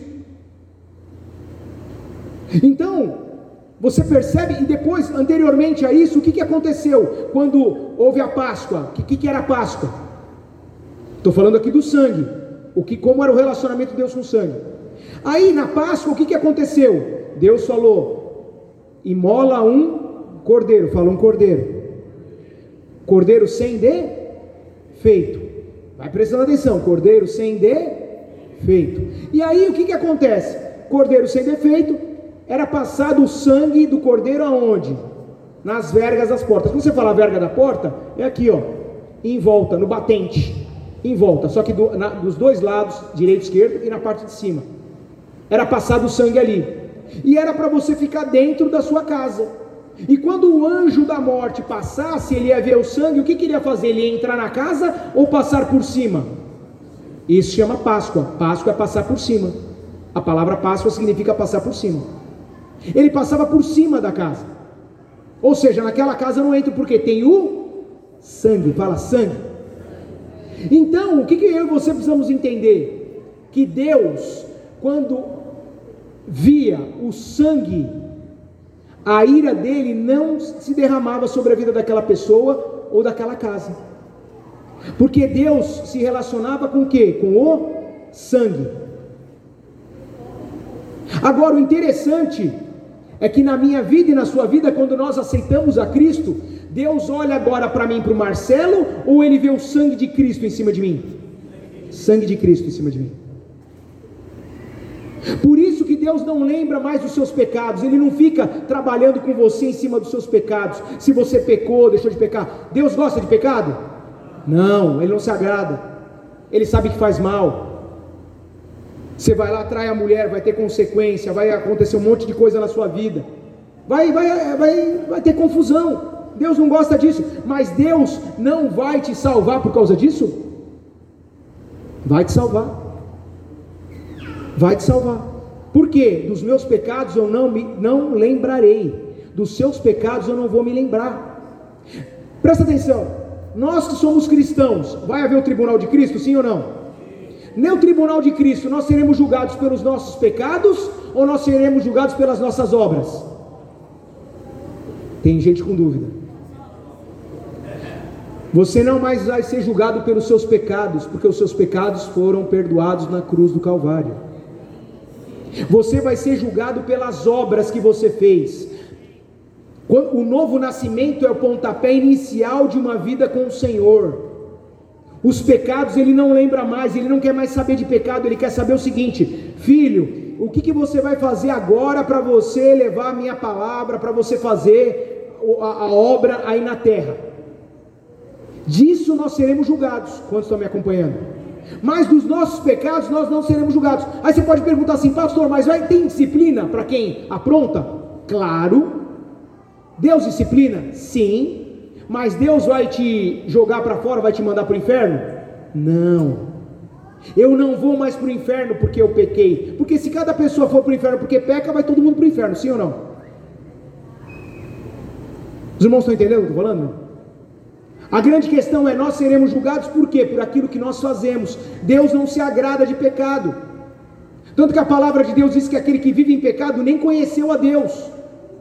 Então, você percebe, e depois, anteriormente a isso, o que, que aconteceu quando houve a Páscoa? O que, que era a Páscoa? Estou falando aqui do sangue, o que, como era o relacionamento de Deus com o sangue. Aí na Páscoa, o que, que aconteceu? Deus falou, imola um cordeiro, fala um cordeiro, cordeiro sem defeito, vai prestando atenção, cordeiro sem defeito. E aí o que, que acontece? Cordeiro sem defeito, era passado o sangue do cordeiro aonde? Nas vergas das portas. Quando você fala verga da porta, é aqui ó, em volta, no batente, em volta, só que do, na, dos dois lados, direito e esquerdo, e na parte de cima, era passado o sangue ali, e era para você ficar dentro da sua casa, e quando o anjo da morte passasse, ele ia ver o sangue, o que, que ele ia fazer? Ele ia entrar na casa ou passar por cima? Isso chama Páscoa. Páscoa é passar por cima. A palavra Páscoa significa passar por cima. Ele passava por cima da casa, ou seja, naquela casa eu não entro porque tem o sangue, fala sangue. Então, o que, que eu e você precisamos entender? Que Deus, quando via o sangue, a ira dele não se derramava sobre a vida daquela pessoa ou daquela casa, porque Deus se relacionava com o quê? Com o sangue. Agora o interessante é que na minha vida e na sua vida, quando nós aceitamos a Cristo, Deus olha agora para mim, para o Marcelo, ou ele vê o sangue de Cristo em cima de mim? Sangue de Cristo em cima de mim. Por isso que Deus não lembra mais dos seus pecados, Ele não fica trabalhando com você em cima dos seus pecados, se você pecou, deixou de pecar. Deus gosta de pecado? Não, Ele não se agrada, Ele sabe que faz mal. Você vai lá, trai a mulher, vai ter consequência, vai acontecer um monte de coisa na sua vida, vai, vai, vai, vai ter confusão. Deus não gosta disso, mas Deus não vai te salvar por causa disso? Vai te salvar, vai te salvar. Por quê? Dos meus pecados eu não, me, não lembrarei, dos seus pecados eu não vou me lembrar. Presta atenção, nós que somos cristãos, vai haver o tribunal de Cristo, sim ou não? No tribunal de Cristo, nós seremos julgados pelos nossos pecados ou nós seremos julgados pelas nossas obras? Tem gente com dúvida. Você não mais vai ser julgado pelos seus pecados, porque os seus pecados foram perdoados na cruz do Calvário. Você vai ser julgado pelas obras que você fez. O novo nascimento é o pontapé inicial de uma vida com o Senhor. Os pecados ele não lembra mais, ele não quer mais saber de pecado, ele quer saber o seguinte: filho, o que, que você vai fazer agora para você levar a minha palavra, para você fazer a, a obra aí na terra? Disso nós seremos julgados. Quantos estão me acompanhando? Mas dos nossos pecados nós não seremos julgados. Aí você pode perguntar assim: pastor, mas vai ter disciplina para quem apronta? Claro. Deus disciplina? Sim. Mas Deus vai te jogar para fora, vai te mandar para o inferno? Não. Eu não vou mais para o inferno porque eu pequei. Porque se cada pessoa for para o inferno porque peca, vai todo mundo para o inferno, sim ou não? Os irmãos estão entendendo o que eu estou falando? A grande questão é: nós seremos julgados por quê? Por aquilo que nós fazemos. Deus não se agrada de pecado. Tanto que a palavra de Deus diz que aquele que vive em pecado nem conheceu a Deus.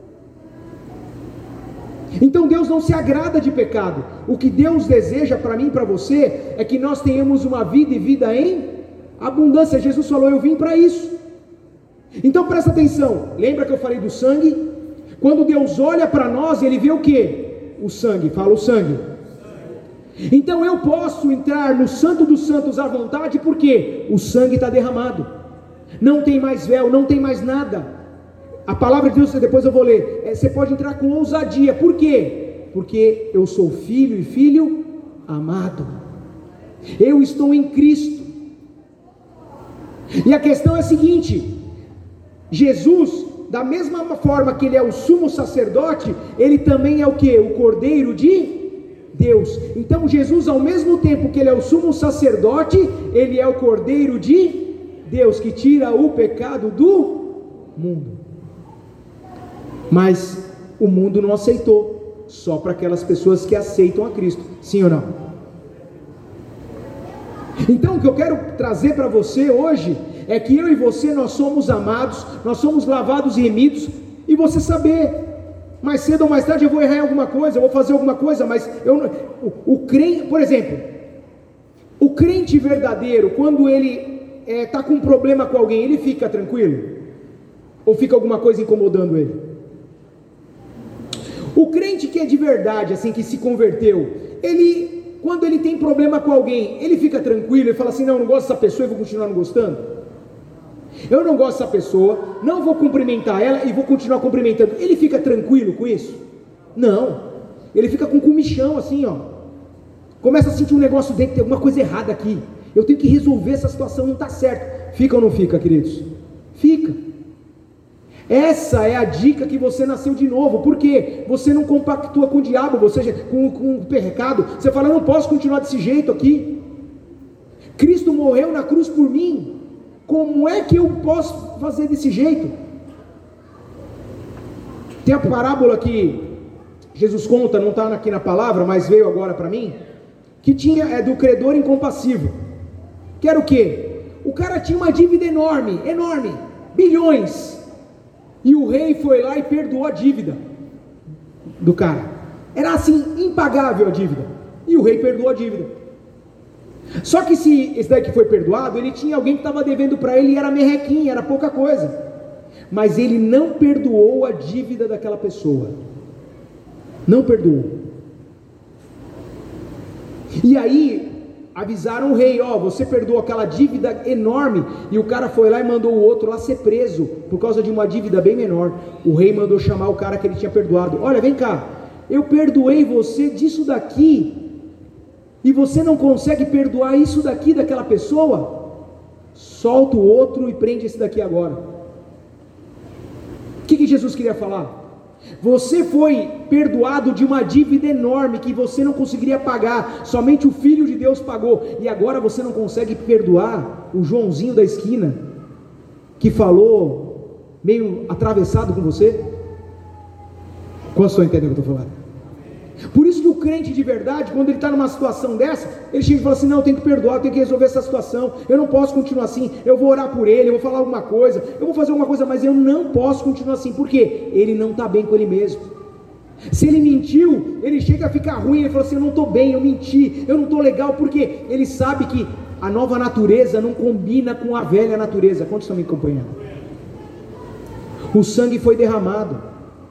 Então Deus não se agrada de pecado. O que Deus deseja para mim e para você é que nós tenhamos uma vida e vida em abundância. Jesus falou: eu vim para isso. Então presta atenção, lembra que eu falei do sangue? Quando Deus olha para nós, Ele vê o que? O sangue, fala o sangue. Então eu posso entrar no Santo dos Santos à vontade, porque o sangue está derramado, não tem mais véu, não tem mais nada. A palavra de Deus, depois eu vou ler, é, você pode entrar com ousadia. Por quê? Porque eu sou filho e filho amado, eu estou em Cristo. E a questão é a seguinte: Jesus, da mesma forma que Ele é o sumo sacerdote, Ele também é o que? O Cordeiro de Deus. Então Jesus, ao mesmo tempo que Ele é o sumo sacerdote, Ele é o Cordeiro de Deus, que tira o pecado do mundo. Mas o mundo não aceitou, só para aquelas pessoas que aceitam a Cristo, sim ou não? Então o que eu quero trazer para você hoje é que eu e você, nós somos amados, nós somos lavados e remidos, e você saber, mais cedo ou mais tarde eu vou errar em alguma coisa, eu vou fazer alguma coisa, mas eu, o, o crente, por exemplo, o crente verdadeiro, quando ele está é, com um problema com alguém, ele fica tranquilo? Ou fica alguma coisa incomodando ele? O crente que é de verdade, assim, que se converteu, ele, quando ele tem problema com alguém, ele fica tranquilo, ele fala assim: não, eu não gosto dessa pessoa e vou continuar não gostando? Eu não gosto dessa pessoa, não vou cumprimentar ela e vou continuar cumprimentando. Ele fica tranquilo com isso? Não. Ele fica com comichão assim, ó. Começa a sentir um negócio dentro, tem alguma coisa errada aqui. Eu tenho que resolver essa situação, não está certo. Fica ou não fica, queridos? Fica. Essa é a dica que você nasceu de novo. Porque você não compactua com o diabo, você com, com o pecado. Você fala: eu não posso continuar desse jeito aqui. Cristo morreu na cruz por mim. Como é que eu posso fazer desse jeito? Tem a parábola que Jesus conta, não está aqui na palavra, mas veio agora para mim, que tinha, é do credor incompassivo. Que era o quê? O cara tinha uma dívida enorme, enorme, bilhões, e o rei foi lá e perdoou a dívida do cara. Era assim, impagável a dívida, e o rei perdoou a dívida. Só que se esse daí que foi perdoado, ele tinha alguém que estava devendo para ele, e era merrequinha, era pouca coisa, mas ele não perdoou a dívida daquela pessoa, não perdoou. E aí avisaram o rei: ó, você perdoou aquela dívida enorme. E o cara foi lá e mandou o outro lá ser preso por causa de uma dívida bem menor. O rei mandou chamar o cara que ele tinha perdoado: olha, vem cá, eu perdoei você disso daqui, e você não consegue perdoar isso daqui daquela pessoa? Solta o outro e prende esse daqui agora. O que, que Jesus queria falar? Você foi perdoado de uma dívida enorme que você não conseguiria pagar, somente o Filho de Deus pagou, e agora você não consegue perdoar o Joãozinho da esquina, que falou meio atravessado com você? Quantos estão entendendo o que eu estou falando? Por isso que o crente de verdade, quando ele está numa situação dessa, ele chega e fala assim: não, eu tenho que perdoar, eu tenho que resolver essa situação, eu não posso continuar assim, eu vou orar por ele, eu vou falar alguma coisa, eu vou fazer alguma coisa, mas eu não posso continuar assim. Por quê? Ele não está bem com ele mesmo. Se ele mentiu, ele chega a ficar ruim, ele fala assim: eu não estou bem, eu menti, eu não estou legal, porque ele sabe que a nova natureza não combina com a velha natureza. Quantos estão me acompanhando? O sangue foi derramado.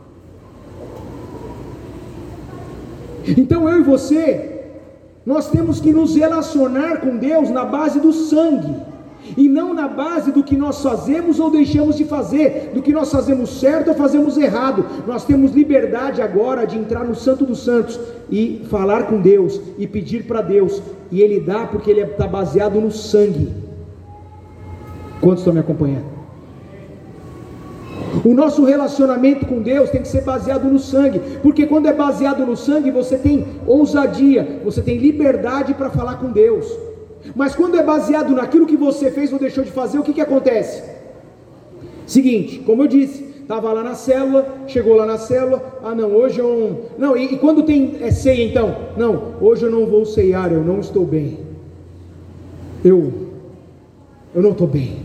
Então eu e você, nós temos que nos relacionar com Deus na base do sangue. e não na base do que nós fazemos ou deixamos de fazer, do que nós fazemos certo ou fazemos errado. Nós temos liberdade agora de entrar no Santo dos Santos e falar com Deus e pedir para Deus, e Ele dá porque Ele está baseado no sangue. Quantos estão me acompanhando? O nosso relacionamento com Deus tem que ser baseado no sangue, porque quando é baseado no sangue, você tem ousadia, você tem liberdade para falar com Deus. Mas quando é baseado naquilo que você fez ou deixou de fazer, o que que acontece? Seguinte, como eu disse, estava lá na célula, chegou lá na célula, ah não, hoje eu não, não e, e quando tem é, ceia então? Não, hoje eu não vou ceiar, eu não estou bem, eu, eu não estou bem.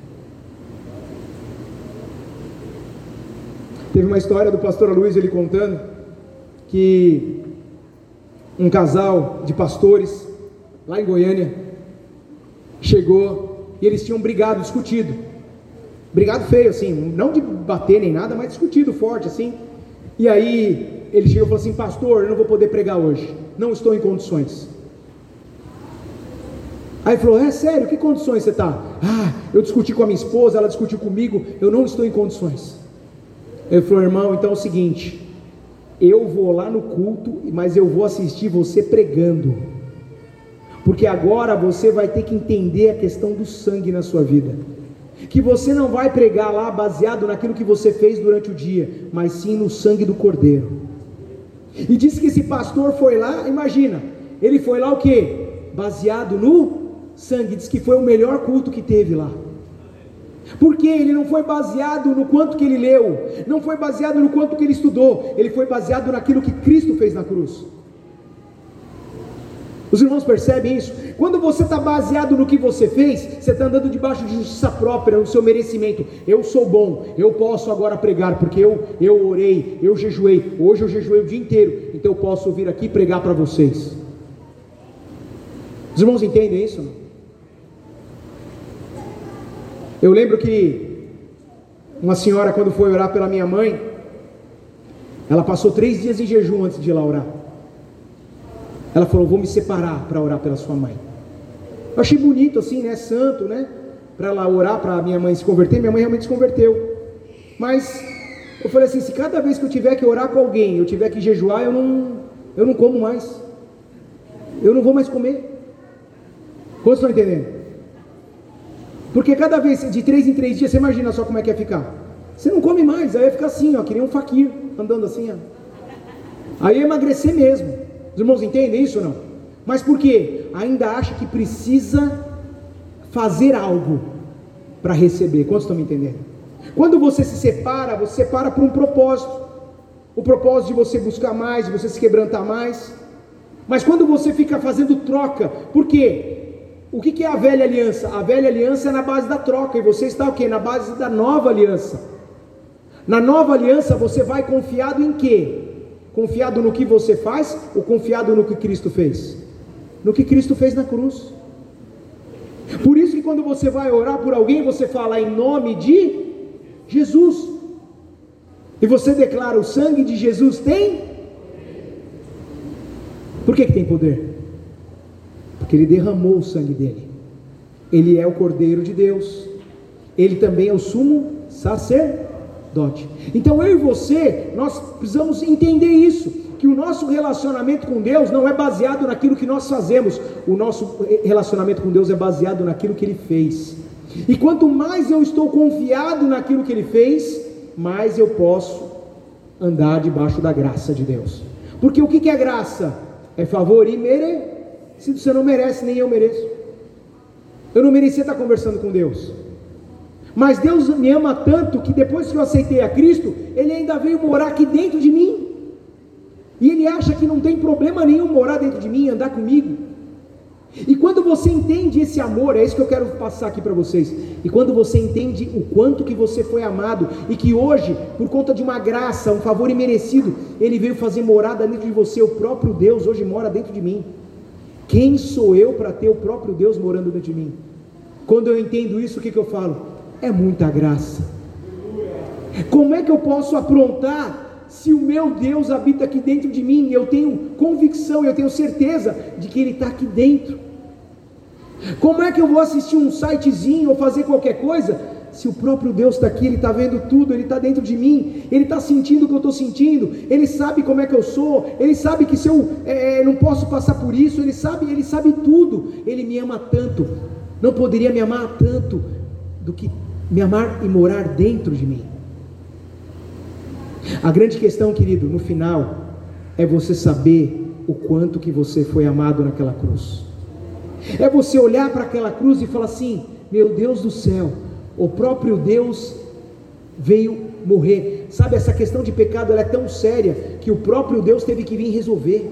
Teve uma história do pastor Luiz, ele contando, que um casal de pastores, lá em Goiânia, chegou, e eles tinham brigado, discutido, brigado feio assim, não de bater nem nada, mas discutido forte assim, e aí ele chegou e falou assim: pastor, eu não vou poder pregar hoje, não estou em condições. Aí ele falou: é sério, que condições você está? Ah, eu discuti com a minha esposa, ela discutiu comigo, eu não estou em condições. Ele falou: irmão, então é o seguinte, eu vou lá no culto, mas eu vou assistir você pregando, porque agora você vai ter que entender a questão do sangue na sua vida, que você não vai pregar lá baseado naquilo que você fez durante o dia, mas sim no sangue do Cordeiro. E disse que esse pastor foi lá, imagina, ele foi lá o que? Baseado no sangue, diz que foi o melhor culto que teve lá. Porque ele não foi baseado no quanto que ele leu, não foi baseado no quanto que ele estudou, ele foi baseado naquilo que Cristo fez na cruz. Os irmãos percebem isso? Quando você está baseado no que você fez, você está andando debaixo de justiça própria, no seu merecimento. Eu sou bom, eu posso agora pregar, porque eu, eu orei, eu jejuei, hoje eu jejuei o dia inteiro, então eu posso vir aqui pregar para vocês. Os irmãos entendem isso? Não? Eu lembro que uma senhora, quando foi orar pela minha mãe, ela passou três dias em jejum antes de ir lá orar. Ela falou: vou me separar para orar pela sua mãe. Eu achei bonito assim, né, santo, né, para ela orar para minha mãe se converter. Minha mãe realmente se converteu, mas eu falei assim: se cada vez que eu tiver que orar com alguém, eu tiver que jejuar, eu não, eu não como mais, eu não vou mais comer. Quantos estão entendendo? Porque cada vez, de três em três dias, você imagina só como é que ia ficar. Você não come mais, aí ia ficar assim, ó, que nem um faquir, andando assim, ó. Aí ia emagrecer mesmo. Os irmãos entendem isso ou não? Mas por quê? Ainda acha que precisa fazer algo para receber. Quantos estão me entendendo? Quando você se separa, você separa por um propósito. O propósito de você buscar mais, de você se quebrantar mais. Mas quando você fica fazendo troca, por quê? O que é a velha aliança? A velha aliança é na base da troca, e você está o quê? Na base da nova aliança. Na nova aliança você vai confiado em quê? Confiado no que você faz ou confiado no que Cristo fez? No que Cristo fez na cruz. Por isso que quando você vai orar por alguém, você fala em nome de Jesus, e você declara: o sangue de Jesus tem? Por que que tem poder? Porque Ele derramou o sangue dele. Ele é o Cordeiro de Deus, Ele também é o sumo sacerdote. Então eu e você, nós precisamos entender isso, que o nosso relacionamento com Deus não é baseado naquilo que nós fazemos. O nosso relacionamento com Deus é baseado naquilo que Ele fez. E quanto mais eu estou confiado naquilo que Ele fez, mais eu posso andar debaixo da graça de Deus. Porque o que é graça? É favor e mere... Se você não merece, nem eu mereço. Eu não merecia estar conversando com Deus, mas Deus me ama tanto que depois que eu aceitei a Cristo, Ele ainda veio morar aqui dentro de mim. E Ele acha que não tem problema nenhum morar dentro de mim, andar comigo. E quando você entende esse amor, é isso que eu quero passar aqui para vocês. E quando você entende o quanto que você foi amado, e que hoje, por conta de uma graça, um favor imerecido, Ele veio fazer morada dentro de você. O próprio Deus hoje mora dentro de mim. Quem sou eu para ter o próprio Deus morando dentro de mim? Quando eu entendo isso, o que que eu falo? É muita graça. Como é que eu posso aprontar se o meu Deus habita aqui dentro de mim? Eu tenho convicção, eu tenho certeza de que Ele está aqui dentro. Como é que eu vou assistir um sitezinho ou fazer qualquer coisa, se o próprio Deus está aqui, Ele está vendo tudo, Ele está dentro de mim, Ele está sentindo o que eu estou sentindo, Ele sabe como é que eu sou, Ele sabe que se eu é, não posso passar por isso, Ele sabe, Ele sabe tudo, Ele me ama tanto, não poderia me amar tanto, do que me amar e morar dentro de mim. A grande questão, querido, no final, é você saber o quanto que você foi amado naquela cruz, é você olhar para aquela cruz e falar assim: meu Deus do céu, o próprio Deus veio morrer. Sabe, essa questão de pecado, ela é tão séria, que o próprio Deus teve que vir resolver.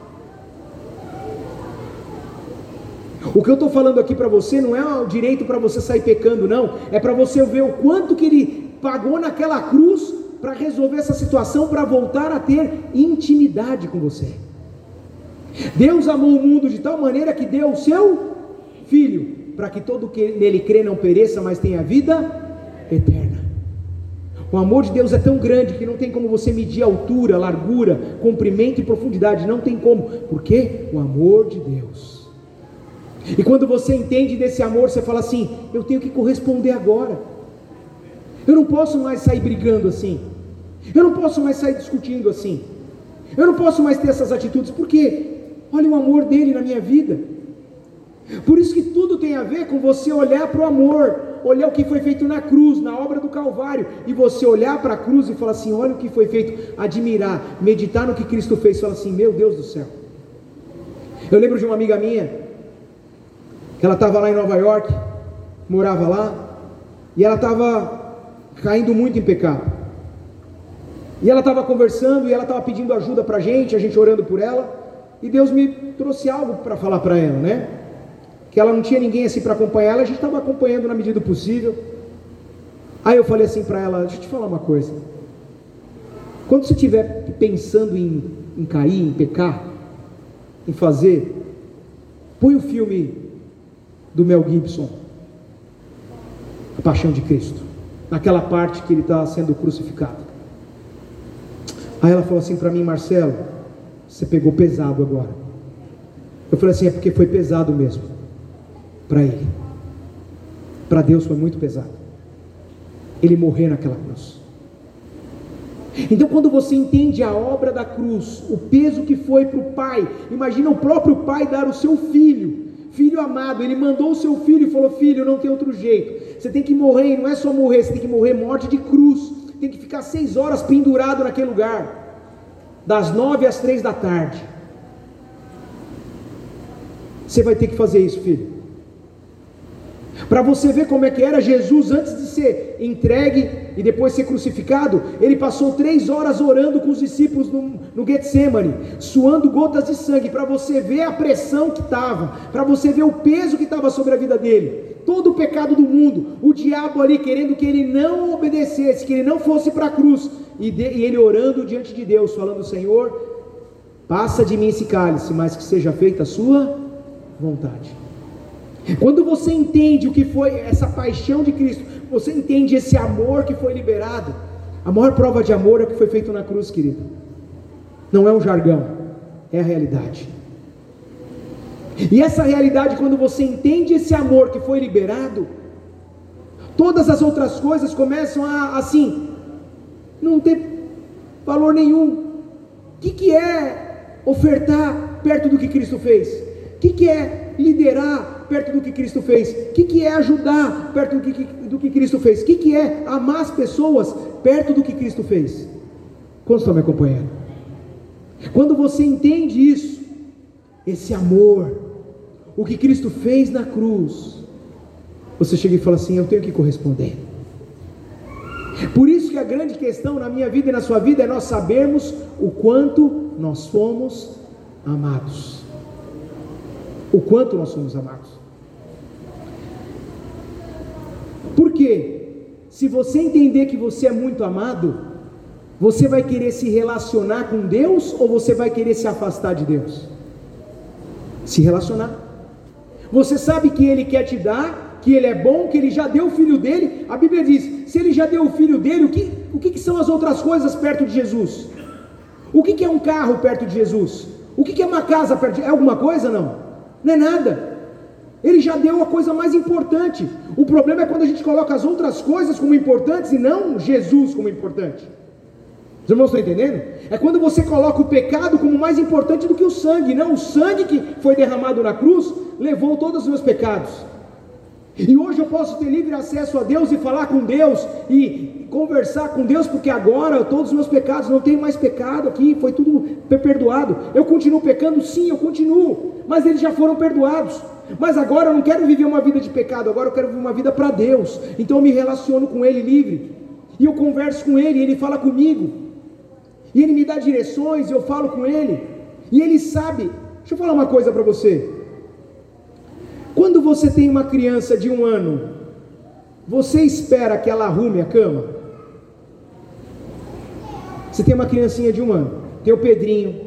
O que eu estou falando aqui para você, não é o direito para você sair pecando, não, é para você ver o quanto que Ele pagou naquela cruz, para resolver essa situação, para voltar a ter intimidade com você. Deus amou o mundo de tal maneira que deu o seu Filho, para que todo que nele crê não pereça, mas tenha vida eterna. O amor de Deus é tão grande que não tem como você medir altura, largura, comprimento e profundidade, não tem como, porque o amor de Deus. E quando você entende desse amor, você fala assim: eu tenho que corresponder agora, eu não posso mais sair brigando assim, eu não posso mais sair discutindo assim, eu não posso mais ter essas atitudes, porque olha o amor dele na minha vida. Por isso que tudo tem a ver com você olhar para o amor, olhar o que foi feito na cruz, na obra do Calvário, e você olhar para a cruz e falar assim: olha o que foi feito, admirar, meditar no que Cristo fez, falar assim: meu Deus do céu. Eu lembro de uma amiga minha, que ela estava lá em Nova York, morava lá, e ela estava caindo muito em pecado, e ela estava conversando, e ela estava pedindo ajuda para a gente, a gente orando por ela, e Deus me trouxe algo para falar para ela, né? Que ela não tinha ninguém assim para acompanhar ela, a gente estava acompanhando na medida do possível. Aí eu falei assim para ela: deixa eu te falar uma coisa, quando você estiver pensando em, em cair, em pecar, em fazer, põe o filme do Mel Gibson, A Paixão de Cristo, naquela parte que ele está sendo crucificado. Aí ela falou assim para mim: Marcelo, você pegou pesado agora. Eu falei assim: é porque foi pesado mesmo. Para ele, para Deus foi muito pesado, ele morrer naquela cruz. Então quando você entende a obra da cruz, o peso que foi para o Pai, imagina o próprio Pai dar o seu filho, filho amado, ele mandou o seu filho e falou: filho, não tem outro jeito, você tem que morrer, e não é só morrer, você tem que morrer morte de cruz, tem que ficar seis horas pendurado naquele lugar, das nove às três da tarde, você vai ter que fazer isso, filho. Para você ver como é que era Jesus antes de ser entregue e depois ser crucificado, ele passou três horas orando com os discípulos no, no Getsemane, suando gotas de sangue, para você ver a pressão que estava, para você ver o peso que estava sobre a vida dele, todo o pecado do mundo, o diabo ali querendo que ele não obedecesse, que ele não fosse para a cruz, e, de, e ele orando diante de Deus, falando: Senhor, passa de mim esse cálice, mas que seja feita a sua vontade. Quando você entende o que foi essa paixão de Cristo, você entende esse amor que foi liberado, a maior prova de amor é o que foi feito na cruz, querido. Não é um jargão, é a realidade. E essa realidade, quando você entende esse amor que foi liberado, todas as outras coisas começam a, assim, não ter valor nenhum. O que, que é ofertar perto do que Cristo fez? O que, que é liderar perto do que Cristo fez? O que, que é ajudar perto do que, do que Cristo fez? O que, que é amar as pessoas perto do que Cristo fez? Quantos estão me acompanhando? Quando você entende isso, esse amor, o que Cristo fez na cruz, você chega e fala assim: eu tenho que corresponder. Por isso que a grande questão na minha vida e na sua vida é nós sabermos o quanto nós somos amados. O quanto nós somos amados. Porque se você entender que você é muito amado, você vai querer se relacionar com Deus ou você vai querer se afastar de Deus? Se relacionar. Você sabe que Ele quer te dar, que Ele é bom, que Ele já deu o Filho dele. A Bíblia diz: se Ele já deu o Filho dele, o que, o que, que são as outras coisas perto de Jesus? O que, que é um carro perto de Jesus? O que, que é uma casa perto de... É alguma coisa? Não, não é nada. Ele já deu a coisa mais importante. O problema é quando a gente coloca as outras coisas como importantes e não Jesus como importante. Os irmãos estão entendendo? É quando você coloca o pecado como mais importante do que o sangue. Não, o sangue que foi derramado na cruz levou todos os meus pecados. E hoje eu posso ter livre acesso a Deus e falar com Deus e conversar com Deus, porque agora todos os meus pecados, não tenho mais pecado aqui, foi tudo perdoado. Eu continuo pecando? Sim, eu continuo, mas eles já foram perdoados. Mas agora eu não quero viver uma vida de pecado, agora eu quero viver uma vida para Deus. Então eu me relaciono com Ele livre, e eu converso com Ele, e Ele fala comigo, e Ele me dá direções, e eu falo com Ele, e Ele sabe. Deixa eu falar uma coisa para você. Quando você tem uma criança de um ano, você espera que ela arrume a cama? Você tem uma criancinha de um ano, tem o Pedrinho.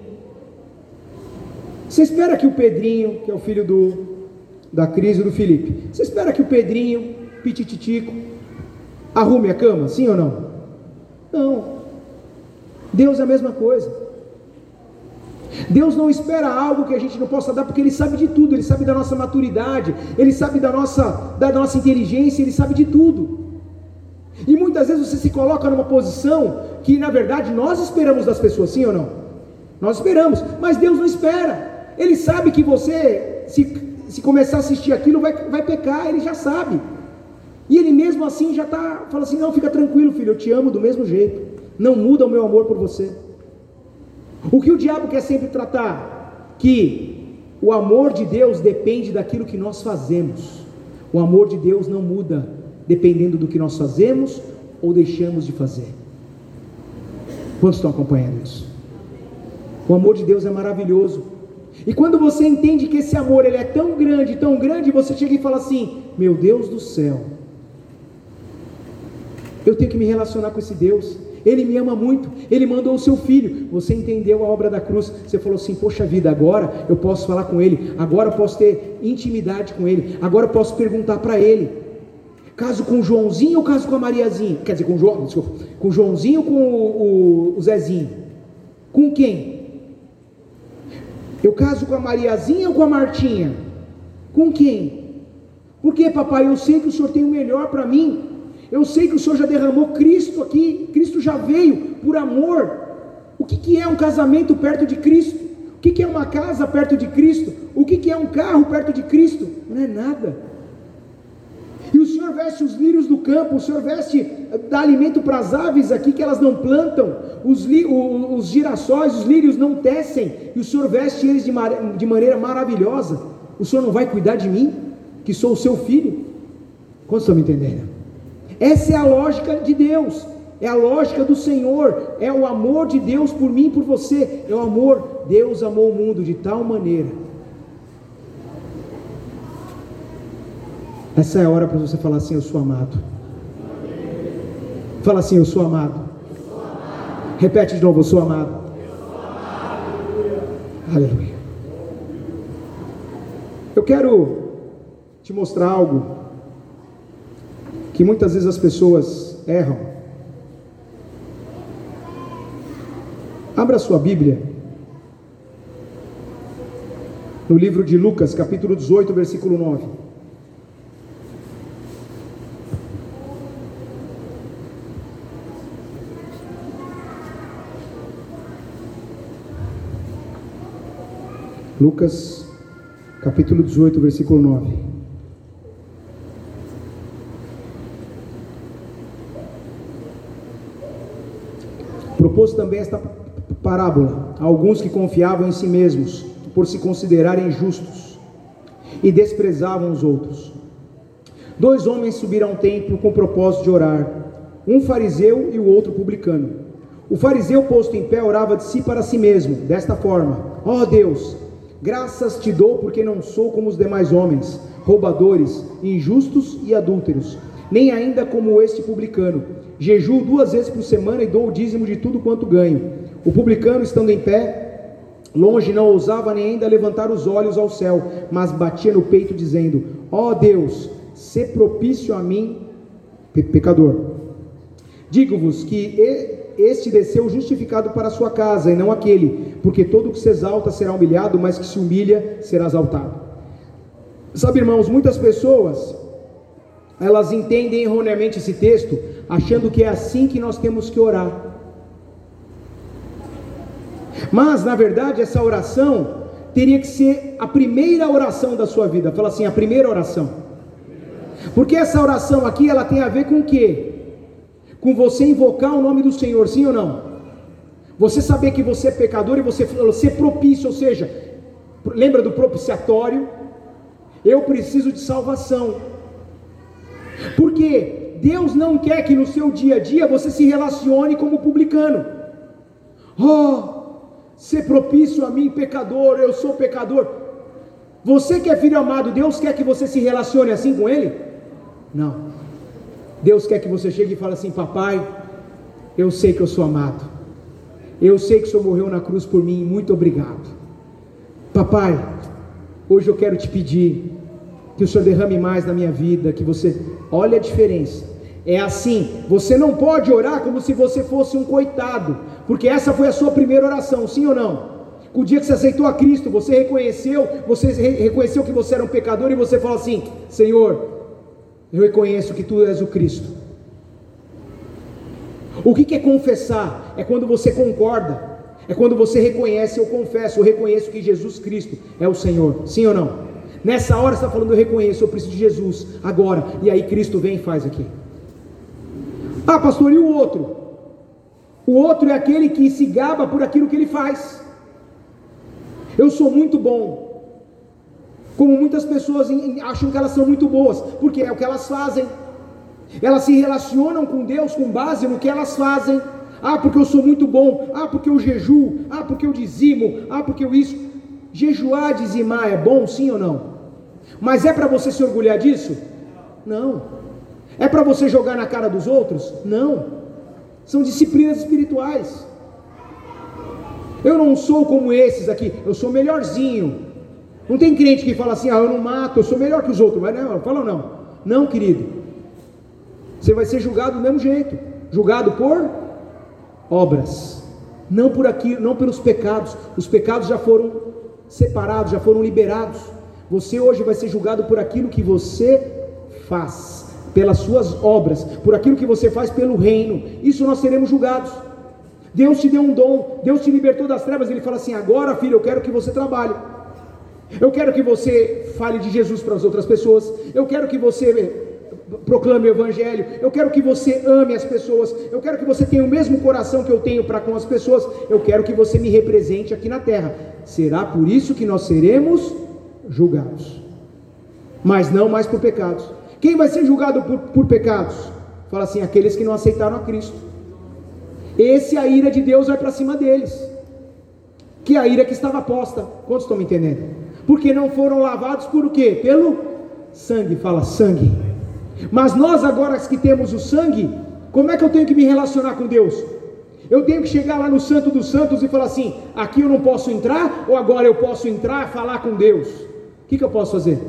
Você espera que o Pedrinho, que é o filho do, da Cris e do Felipe, você espera que o Pedrinho, pitititico, arrume a cama? Sim ou não? Não. Deus é a mesma coisa. Deus não espera algo que a gente não possa dar, porque Ele sabe de tudo. Ele sabe da nossa maturidade, Ele sabe da nossa, da nossa inteligência, Ele sabe de tudo. E muitas vezes você se coloca numa posição que na verdade nós esperamos das pessoas, sim ou não? Nós esperamos, mas Deus não espera. Ele sabe que você, se, se começar a assistir aquilo, vai, vai pecar. Ele já sabe, e Ele mesmo assim já está, fala assim: não, fica tranquilo, filho, eu te amo do mesmo jeito, não muda o meu amor por você. O que o diabo quer sempre tratar? Que o amor de Deus depende daquilo que nós fazemos. O amor de Deus não muda dependendo do que nós fazemos ou deixamos de fazer. Quantos estão acompanhando isso? O amor de Deus é maravilhoso. E quando você entende que esse amor ele é tão grande, tão grande, você chega e fala assim: meu Deus do céu, eu tenho que me relacionar com esse Deus. Ele me ama muito, Ele mandou o seu filho. Você entendeu a obra da cruz, você falou assim: poxa vida, agora eu posso falar com Ele, agora eu posso ter intimidade com Ele, agora eu posso perguntar para Ele. Caso com o Joãozinho ou caso com a Mariazinha? Quer dizer, com o, João, desculpa, com o Joãozinho ou com o, o, o Zezinho? Com quem? Eu caso com a Mariazinha ou com a Martinha? Com quem? Porque, papai, eu sei que o Senhor tem o melhor para mim. Eu sei que o Senhor já derramou Cristo aqui, Cristo já veio por amor. O que, que é um casamento perto de Cristo? O que, que é uma casa perto de Cristo? O que, que é um carro perto de Cristo? Não é nada. E o Senhor veste os lírios do campo, o Senhor veste, dá alimento para as aves aqui que elas não plantam, os, li, os, os girassóis, os lírios não tecem, e o Senhor veste eles de, mar, de maneira maravilhosa. O Senhor não vai cuidar de mim, que sou o seu filho? Quantos estão me entendendo? Essa é a lógica de Deus, é a lógica do Senhor, é o amor de Deus por mim e por você, é o amor. Deus amou o mundo de tal maneira. Essa é a hora para você falar assim: eu sou amado. Fala assim: eu sou amado. Eu sou amado. Repete de novo: eu sou amado. Eu sou amado. Aleluia. Eu quero te mostrar algo que muitas vezes as pessoas erram. Abra sua Bíblia no livro de Lucas, capítulo dezoito, versículo nove. Lucas, capítulo dezoito, versículo nove. Propôs também esta parábola a alguns que confiavam em si mesmos, por se considerarem justos, e desprezavam os outros. Dois homens subiram ao templo com o propósito de orar, um fariseu e o outro publicano. O fariseu, posto em pé, orava de si para si mesmo, desta forma: ó Deus, graças te dou porque não sou como os demais homens, roubadores, injustos e adúlteros, nem ainda como este publicano. Jejuo duas vezes por semana e dou o dízimo de tudo quanto ganho. O publicano, estando em pé, longe, não ousava nem ainda levantar os olhos ao céu, mas batia no peito dizendo: ó Deus, sê propício a mim, pecador. Digo-vos que este desceu justificado para a sua casa, e não aquele, porque todo o que se exalta será humilhado, mas que se humilha será exaltado. Sabe, irmãos, muitas pessoas, elas entendem erroneamente esse texto, achando que é assim que nós temos que orar. Mas, na verdade, essa oração teria que ser a primeira oração da sua vida. Fala assim, a primeira oração. Porque essa oração aqui, ela tem a ver com o quê? Com você invocar o nome do Senhor, sim ou não? Você saber que você é pecador e você ser propício, ou seja, lembra do propiciatório? Eu preciso de salvação. Porque Deus não quer que no seu dia a dia você se relacione como publicano. Oh, ser propício a mim, pecador, eu sou pecador. Você que é filho amado, Deus quer que você se relacione assim com Ele? Não. Deus quer que você chegue e fale assim: papai, eu sei que eu sou amado, eu sei que o Senhor morreu na cruz por mim, muito obrigado. Papai, hoje eu quero te pedir que o Senhor derrame mais na minha vida, que você, olha a diferença, é assim, você não pode orar como se você fosse um coitado, porque essa foi a sua primeira oração, sim ou não? O dia que você aceitou a Cristo, você reconheceu, você reconheceu que você era um pecador, e você fala assim: Senhor, eu reconheço que Tu és o Cristo. O que é confessar? É quando você concorda, é quando você reconhece: eu confesso, eu reconheço que Jesus Cristo é o Senhor, sim ou não? Nessa hora você está falando: eu reconheço, eu preciso de Jesus agora, e aí Cristo vem e faz aqui. Ah, pastor, e o outro? O outro é aquele que se gaba por aquilo que ele faz. Eu sou muito bom. Como muitas pessoas acham que elas são muito boas, porque é o que elas fazem. Elas se relacionam com Deus com base no que elas fazem. Ah, porque eu sou muito bom. Ah, porque eu jejuo. Ah, porque eu dizimo. Ah, porque eu isso. Jejuar, dizimar é bom, sim ou não? Mas é para você se orgulhar disso? Não. É para você jogar na cara dos outros? Não. São disciplinas espirituais. Eu não sou como esses aqui, eu sou melhorzinho. Não tem crente que fala assim: ah, eu não mato, eu sou melhor que os outros. Mas não, fala não. Não, querido. Você vai ser julgado do mesmo jeito. Julgado por obras. Não por aquilo, não pelos pecados. Os pecados já foram separados, já foram liberados. Você hoje vai ser julgado por aquilo que você faz, pelas suas obras, por aquilo que você faz pelo reino. Isso nós seremos julgados. Deus te deu um dom, Deus te libertou das trevas. Ele fala assim: agora, filho, eu quero que você trabalhe. Eu quero que você fale de Jesus para as outras pessoas. Eu quero que você proclame o Evangelho. Eu quero que você ame as pessoas. Eu quero que você tenha o mesmo coração que eu tenho para com as pessoas. Eu quero que você me represente aqui na terra. Será por isso que nós seremos julgados, mas não mais por pecados. Quem vai ser julgado por, por pecados? Fala assim: aqueles que não aceitaram a Cristo. Esse, a ira de Deus vai para cima deles, que é a ira que estava posta. Quantos estão me entendendo? Porque não foram lavados por o quê? Pelo sangue. Fala sangue. Mas nós agora que temos o sangue, como é que eu tenho que me relacionar com Deus? Eu tenho que chegar lá no Santo dos Santos e falar assim: aqui eu não posso entrar, ou agora eu posso entrar, falar com Deus? O que, que eu posso fazer?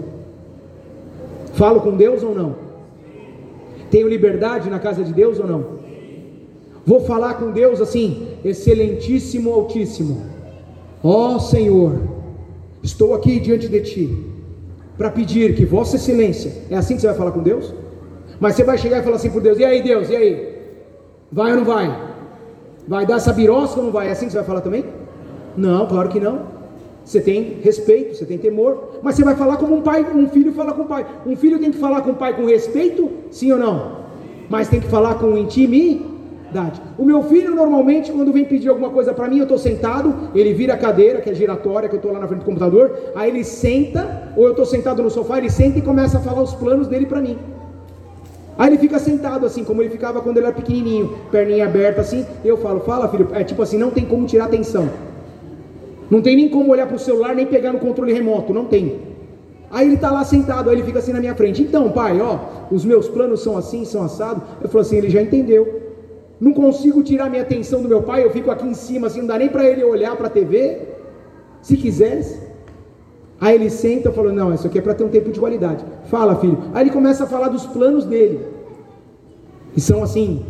Falo com Deus ou não? Tenho liberdade na casa de Deus ou não? Vou falar com Deus assim: excelentíssimo, altíssimo, ó Senhor, estou aqui diante de Ti para pedir que Vossa Excelência. É assim que você vai falar com Deus? Mas você vai chegar e falar assim por Deus: e aí Deus, e aí? Vai ou não vai? Vai dar essa birosca ou não vai? É assim que você vai falar também? Não, claro que não. Você tem respeito, você tem temor, mas você vai falar como um pai, um filho fala com o pai. Um filho tem que falar com o pai com respeito, sim ou não? Mas tem que falar com intimidade. O meu filho normalmente, quando vem pedir alguma coisa para mim, eu estou sentado, ele vira a cadeira, que é giratória, que eu estou lá na frente do computador, aí ele senta, ou eu estou sentado no sofá, ele senta e começa a falar os planos dele para mim. Aí ele fica sentado assim, como ele ficava quando ele era pequenininho, perninha aberta assim, eu falo: fala filho, é tipo assim, não tem como tirar atenção. Não tem nem como olhar para o celular, nem pegar no controle remoto, não tem. Aí ele está lá sentado, aí ele fica assim na minha frente: então pai, ó, os meus planos são assim, são assados. Eu falo assim: ele já entendeu. Não consigo tirar minha atenção do meu pai, eu fico aqui em cima assim, não dá nem para ele olhar para a T V, se quisesse. Aí ele senta, eu falo: não, isso aqui é para ter um tempo de qualidade. Fala filho. Aí ele começa a falar dos planos dele, que são assim,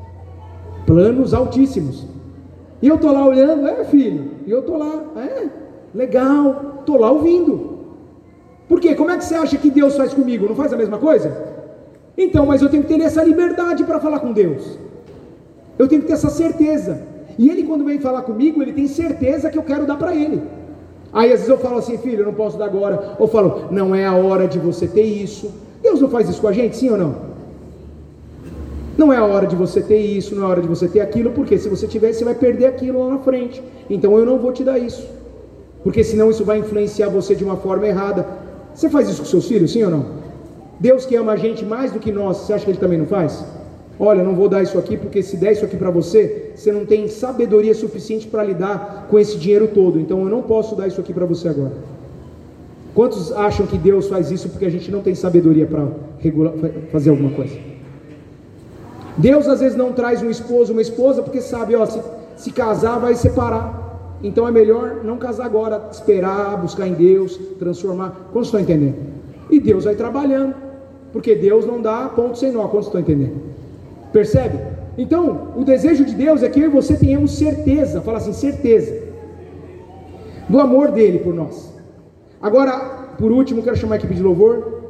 planos altíssimos. E eu estou lá olhando: é filho, e eu estou lá, é, legal, estou lá ouvindo. Por quê? Como é que você acha que Deus faz comigo? Não faz a mesma coisa? Então, mas eu tenho que ter essa liberdade para falar com Deus. Eu tenho que ter essa certeza. E Ele, quando vem falar comigo, Ele tem certeza que eu quero dar para Ele. Aí às vezes eu falo assim: filho, eu não posso dar agora. Ou falo: não é a hora de você ter isso. Deus não faz isso com a gente, sim ou não? Não é a hora de você ter isso, não é a hora de você ter aquilo, porque se você tiver, você vai perder aquilo lá na frente. Então eu não vou te dar isso, porque senão isso vai influenciar você de uma forma errada. Você faz isso com seus filhos, sim ou não? Deus, que ama a gente mais do que nós, você acha que Ele também não faz? Olha, não vou dar isso aqui, porque se der isso aqui para você, você não tem sabedoria suficiente para lidar com esse dinheiro todo, então eu não posso dar isso aqui para você agora. Quantos acham que Deus faz isso porque a gente não tem sabedoria para regular, fazer alguma coisa? Deus às vezes não traz um esposo, uma esposa, porque sabe, ó, se, se casar vai separar, então é melhor não casar agora, esperar, buscar em Deus, transformar. Quantos estão entendendo? E Deus vai trabalhando, porque Deus não dá ponto sem nó. Quantos estão entendendo? Percebe? Então, o desejo de Deus é que eu e você tenhamos certeza, fala assim, certeza, do amor dEle por nós. Agora, por último, quero chamar a equipe de louvor.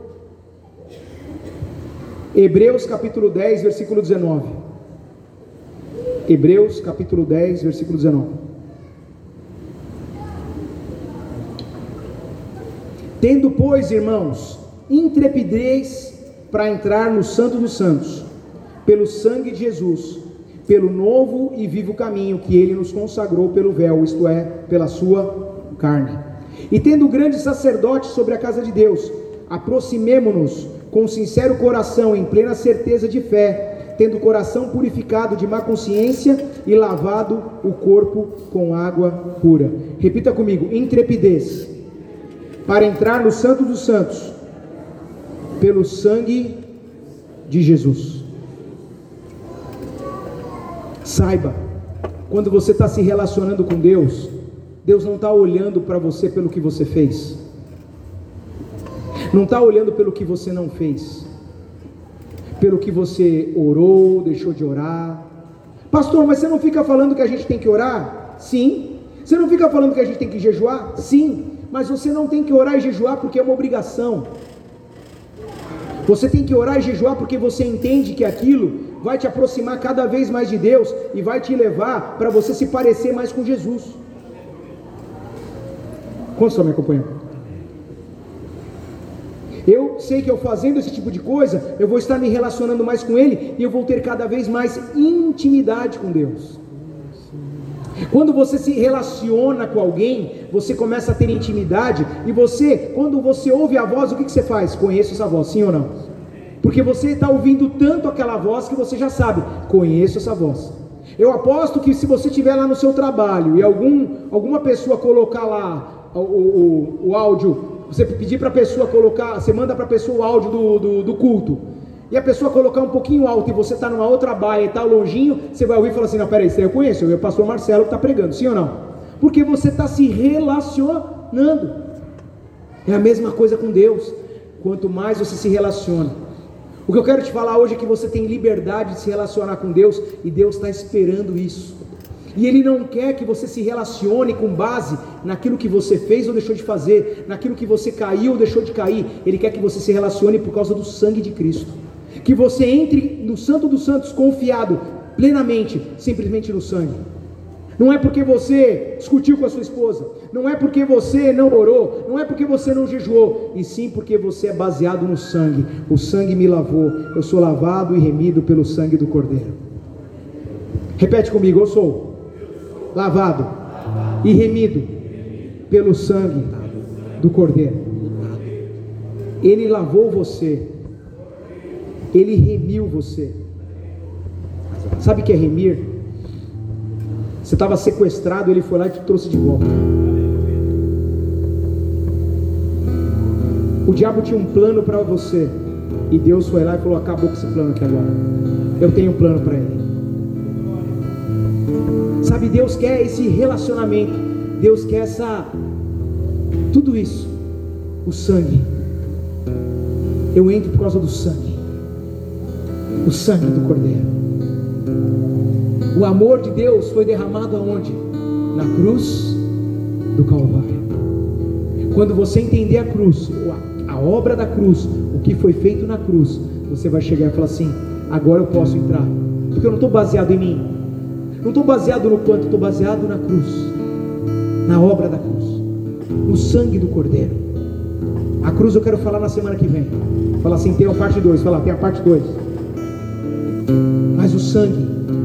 Hebreus capítulo dez, versículo dezenove. Hebreus capítulo dez, versículo dezenove. Tendo, pois, irmãos, intrepidez para entrar no Santo dos Santos, pelo sangue de Jesus, pelo novo e vivo caminho que Ele nos consagrou pelo véu, isto é, pela sua carne. E tendo grande sacerdote sobre a casa de Deus, aproximemo-nos com sincero coração, em plena certeza de fé, tendo o coração purificado de má consciência e lavado o corpo com água pura. Repita comigo: intrepidez para entrar no Santo dos Santos, pelo sangue de Jesus. Saiba, quando você está se relacionando com Deus, Deus não está olhando para você pelo que você fez, não está olhando pelo que você não fez, pelo que você orou, deixou de orar. Pastor, mas você não fica falando que a gente tem que orar? Sim. Você não fica falando que a gente tem que jejuar? Sim. Mas você não tem que orar e jejuar porque é uma obrigação. Você tem que orar e jejuar porque você entende que aquilo vai te aproximar cada vez mais de Deus e vai te levar para você se parecer mais com Jesus. Quantos estão me acompanhando? Eu sei que eu fazendo esse tipo de coisa, eu vou estar me relacionando mais com Ele e eu vou ter cada vez mais intimidade com Deus. Quando você se relaciona com alguém, você começa a ter intimidade, e você, quando você ouve a voz, o que, que você faz? Conheço essa voz, sim ou não? Porque você está ouvindo tanto aquela voz que você já sabe, conheço essa voz. Eu aposto que se você estiver lá no seu trabalho e algum, alguma pessoa colocar lá o, o, o áudio, você pedir para a pessoa colocar, você manda para a pessoa o áudio do, do, do culto, e a pessoa colocar um pouquinho alto, e você está numa outra baia e está longinho, você vai ouvir e falar assim: não, peraí, isso aí eu conheço, é o pastor Marcelo que está pregando, sim ou não? Porque você está se relacionando. É a mesma coisa com Deus. Quanto mais você se relaciona, o que eu quero te falar hoje é que você tem liberdade de se relacionar com Deus, e Deus está esperando isso. E Ele não quer que você se relacione com base naquilo que você fez ou deixou de fazer, naquilo que você caiu ou deixou de cair. Ele quer que você se relacione por causa do sangue de Cristo, que você entre no Santo dos Santos confiado plenamente, simplesmente no sangue. Não é porque você discutiu com a sua esposa, não é porque você não orou, não é porque você não jejuou, e sim porque você é baseado no sangue. O sangue me lavou, eu sou lavado e remido pelo sangue do Cordeiro. Repete comigo: eu sou lavado e remido pelo sangue do Cordeiro. Ele lavou você, Ele remiu você. Sabe o que é remir? Você estava sequestrado, Ele foi lá e te trouxe de volta. O diabo tinha um plano para você, e Deus foi lá e falou: acabou com esse plano aqui agora, eu tenho um plano para ele. Sabe, Deus quer esse relacionamento, Deus quer essa, tudo isso, o sangue. Eu entro por causa do sangue, o sangue do Cordeiro. O amor de Deus foi derramado aonde? Na cruz do Calvário. Quando você entender a cruz, a, a obra da cruz, o que foi feito na cruz, você vai chegar e falar assim: agora eu posso entrar, porque eu não estou baseado em mim, não estou baseado no quanto, estou baseado na cruz, na obra da cruz, no sangue do Cordeiro. A cruz eu quero falar na semana que vem. Fala assim, tem a parte dois, fala, tem a parte dois. Mas o sangue,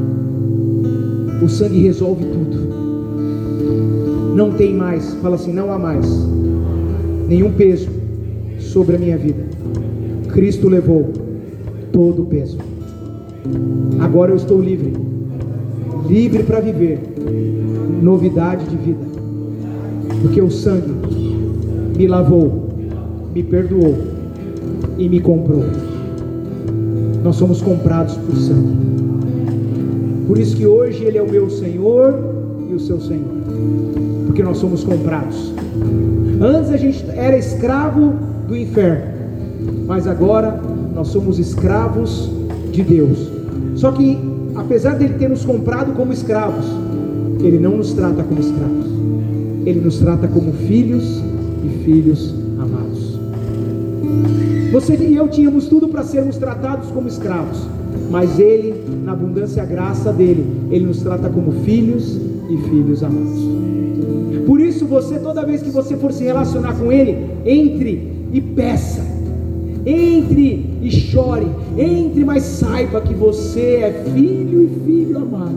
o sangue resolve tudo. Não tem mais, fala assim, não há mais nenhum peso sobre a minha vida. Cristo levou todo o peso. Agora eu estou livre, livre para viver novidade de vida, porque o sangue me lavou, me perdoou e me comprou. Nós somos comprados por sangue. Por isso que hoje Ele é o meu Senhor e o seu Senhor, porque nós somos comprados. Antes a gente era escravo do inferno, mas agora nós somos escravos de Deus. Só que apesar dele ter nos comprado como escravos, Ele não nos trata como escravos, Ele nos trata como filhos e filhos amados. Você e eu tínhamos tudo para sermos tratados como escravos, mas Ele, na abundância e graça dele, Ele nos trata como filhos e filhos amados. Por isso você, toda vez que você for se relacionar com Ele, entre e peça, entre e chore, entre, mas saiba que você é filho e filho amado.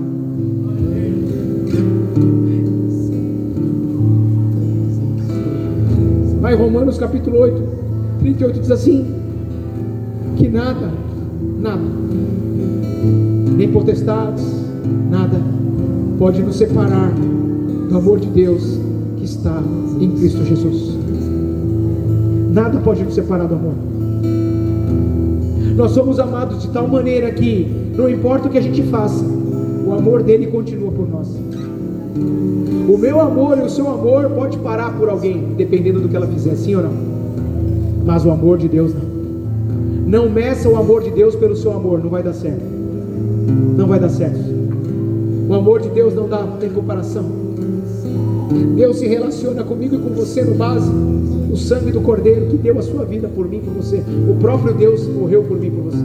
Vai Romanos capítulo oito, trinta e oito diz assim, que nada, nada, nem potestades, nada pode nos separar do amor de Deus que está em Cristo Jesus. Nada pode nos separar do amor. Nós somos amados de tal maneira que não importa o que a gente faça, o amor dele continua por nós. O meu amor e o seu amor pode parar por alguém, dependendo do que ela fizer, sim ou não? Mas o amor de Deus não. Não meça o amor de Deus pelo seu amor, não vai dar certo. Não vai dar certo. O amor de Deus não dá, não tem comparação. Deus se relaciona comigo e com você no base o sangue do Cordeiro que deu a sua vida por mim, por você. O próprio Deus morreu por mim, por você.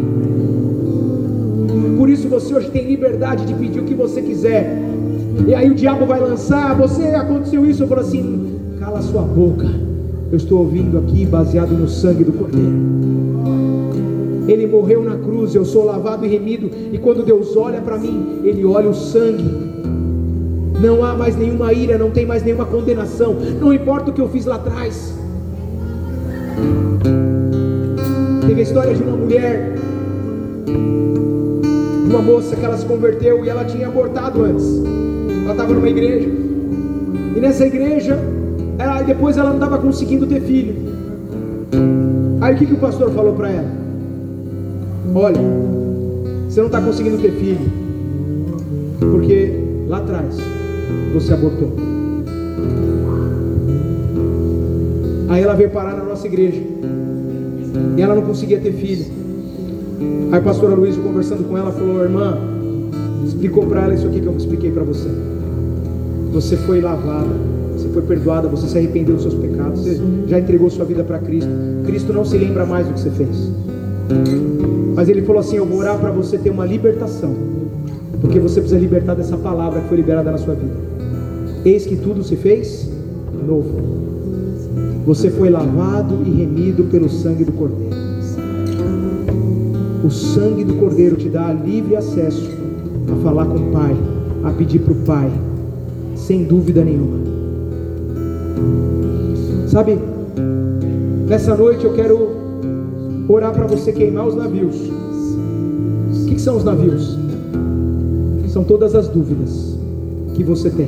Por isso você hoje tem liberdade de pedir o que você quiser. E aí o diabo vai lançar, você aconteceu isso, eu falo assim, cala a sua boca, eu estou ouvindo aqui baseado no sangue do Cordeiro. Ele morreu na cruz, eu sou lavado e remido, e quando Deus olha para mim, Ele olha o sangue. Não há mais nenhuma ira, não tem mais nenhuma condenação, não importa o que eu fiz lá atrás. Teve a história de uma mulher, uma moça que ela se converteu e ela tinha abortado antes. Ela estava numa igreja, e nessa igreja ela, depois ela não estava conseguindo ter filho. Aí o que, que o pastor falou para ela? Olha, você não está conseguindo ter filho porque lá atrás você abortou. Aí ela veio parar na nossa igreja e ela não conseguia ter filho. Aí o pastor Aloysio, conversando com ela, falou: irmã, explicou para ela isso aqui que eu expliquei para você. Você foi lavada, você foi perdoada, você se arrependeu dos seus pecados, você já entregou sua vida para Cristo. Cristo não se lembra mais do que você fez. Mas ele falou assim: eu vou orar para você ter uma libertação, porque você precisa libertar dessa palavra que foi liberada na sua vida. Eis que tudo se fez novo. Você foi lavado e remido pelo sangue do Cordeiro. O sangue do Cordeiro te dá livre acesso a falar com o Pai, a pedir para o Pai, sem dúvida nenhuma. Sabe, nessa noite eu quero orar para você queimar os navios. O que, que são os navios? São todas as dúvidas que você tem,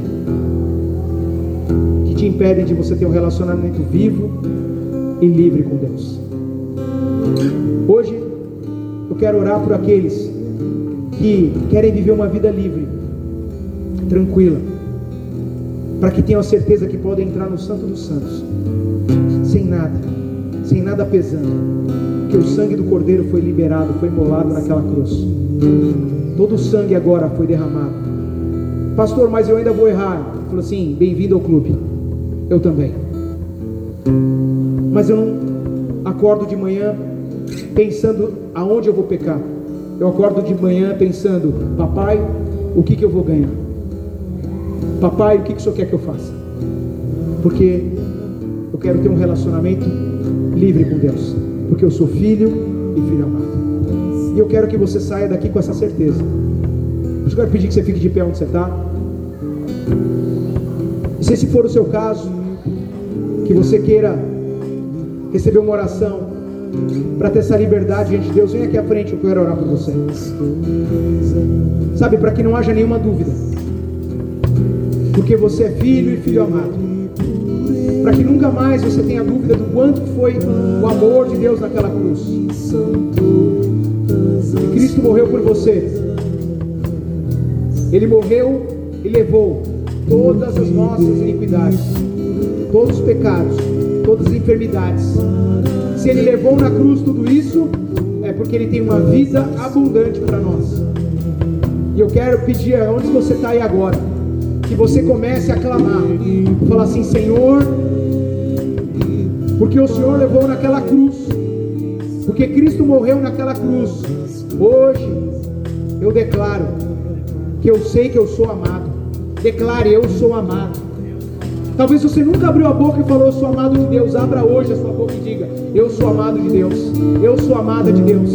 que te impedem de você ter um relacionamento vivo e livre com Deus. Hoje eu quero orar por aqueles que querem viver uma vida livre, tranquila, para que tenham a certeza que podem entrar no Santo dos Santos, sem nada, sem nada pesando, que o sangue do Cordeiro foi liberado, foi imolado naquela cruz. Todo o sangue agora foi derramado. Pastor, mas eu ainda vou errar. Ele falou assim: bem-vindo ao clube. Eu também. Mas eu não acordo de manhã pensando aonde eu vou pecar. Eu acordo de manhã pensando: papai, o que que eu vou ganhar? Papai, o que que o Senhor quer que eu faça? Porque eu quero ter um relacionamento livre com Deus, porque eu sou filho e filho amado. E eu quero que você saia daqui com essa certeza. Eu quero pedir que você fique de pé onde você está. E se esse for o seu caso, que você queira receber uma oração para ter essa liberdade diante de Deus, vem aqui à frente, eu quero orar por você. Sabe, para que não haja nenhuma dúvida, porque você é filho e filho amado, para que nunca mais você tenha dúvida do quanto foi o amor de Deus naquela cruz. E Cristo morreu por você. Ele morreu e levou todas as nossas iniquidades, todos os pecados, todas as enfermidades. Se Ele levou na cruz tudo isso, é porque Ele tem uma vida abundante para nós. E eu quero pedir, onde você está aí agora, que você comece a clamar, falar assim: Senhor, porque o Senhor levou naquela cruz, porque Cristo morreu naquela cruz, hoje eu declaro que eu sei que eu sou amado. Declare: eu sou amado. Talvez você nunca abriu a boca e falou: eu sou amado de Deus. Abra hoje a sua boca e diga: eu sou amado de Deus, eu sou amada de Deus.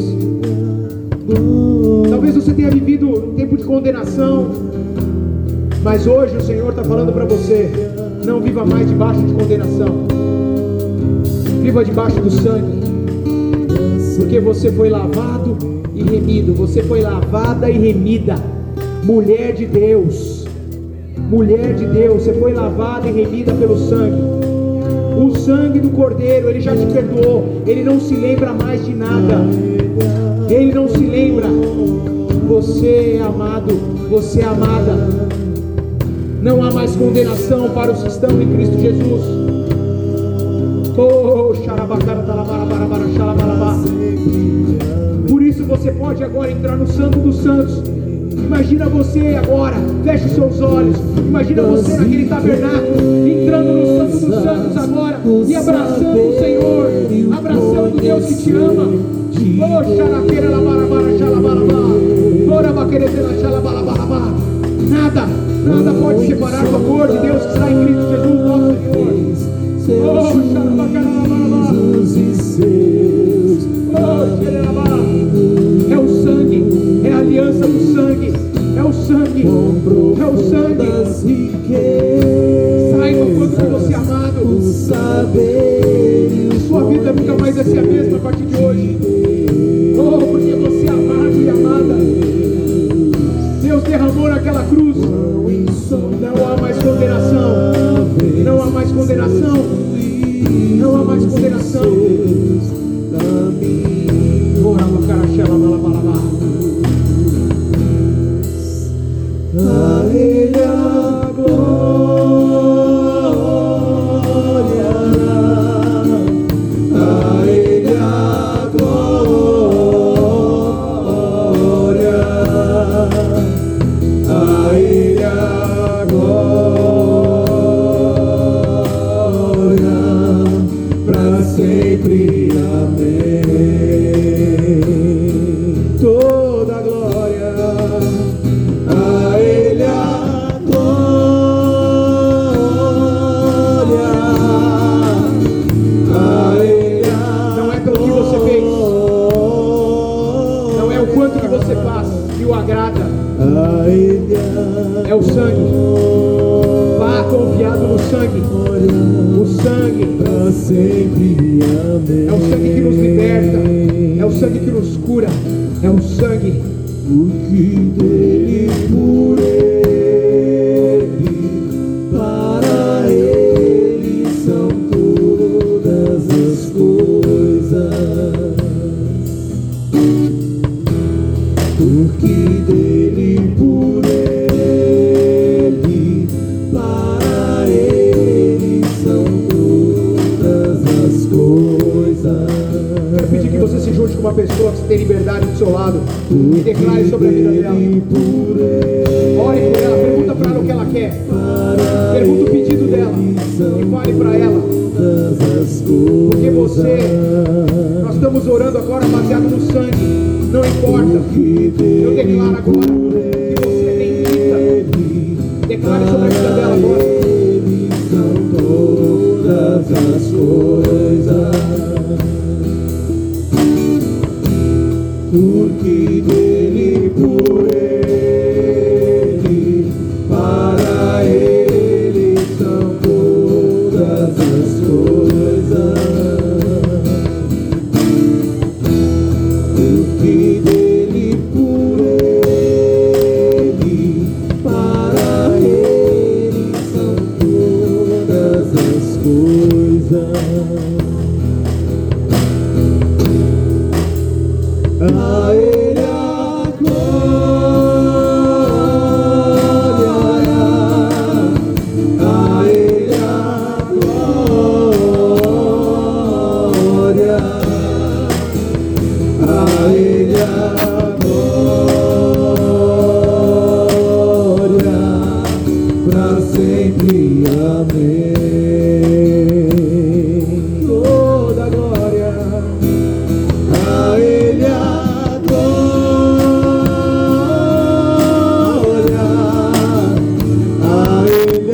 Talvez você tenha vivido um tempo de condenação, mas hoje o Senhor está falando para você: não viva mais debaixo de condenação, viva debaixo do sangue, porque você foi lavado e remido. Você foi lavada e remida, mulher de Deus, mulher de Deus, você foi lavada e remida pelo sangue. O sangue do Cordeiro, Ele já te perdoou. Ele não se lembra mais de nada. Ele não se lembra. Você é amado, você é amada. Não há mais condenação para os que estão em Cristo Jesus. Oh, xarabacara, talabarabara, xalabalabá. Por isso você pode agora entrar no Santo dos Santos. Imagina você agora, feche os seus olhos. Imagina você naquele tabernáculo, entrando no Santo dos Santos agora e abraçando o Senhor, abraçando o Deus que te ama. Oh, xaraqueira, labarabara, xalabalabá. Ora, baqueretela, xalabalabalabá. Nada, nada pode separar o amor de Deus que está em Cristo Jesus, nosso Senhor. Oh, xarabacara, labarabá. Oh, xerelabá. É o sangue, é a aliança do sangue, é o sangue, é o sangue. Saiba o quanto que você é amado. Sua vida nunca mais vai ser a mesma a partir de hoje. Oh, porque você é amado e amada. Deus derramou naquela cruz. Não há mais condenação. Não há mais condenação. Não há mais condenação. A Ele a glória, a Ele a glória, a Ele a glória, para sempre, amém. Toda a glória, a Ele a glória, a Ele a... Não é pelo que você fez, não é o quanto que você faz que o agrada, é o sangue. Vá confiado no sangue. O sangue é o sangue que nos liberta, é o sangue que nos cura, é o sangue. Porque dele, por ele, para ele são todas as coisas. Porque dele, por ele, para ele são todas as coisas. Quero pedir que você se junte com uma pessoa que tem liberdade do seu lado e declare sobre a vida dela. Ore por ela, pergunta para ela o que ela quer, pergunta o pedido dela e fale para ela. Porque você, nós estamos orando agora baseado no sangue. Não importa. Eu declaro agora que você tem vida. Declare sobre a vida dela agora. São todas as coisas, porque dele, por ele, para ele são todas as coisas, porque dele, por ele, para ele são todas as coisas. A ele a glória, a ele a glória, a ele a glória, pra sempre, amém. Toda glória. A ele a glória, a ele a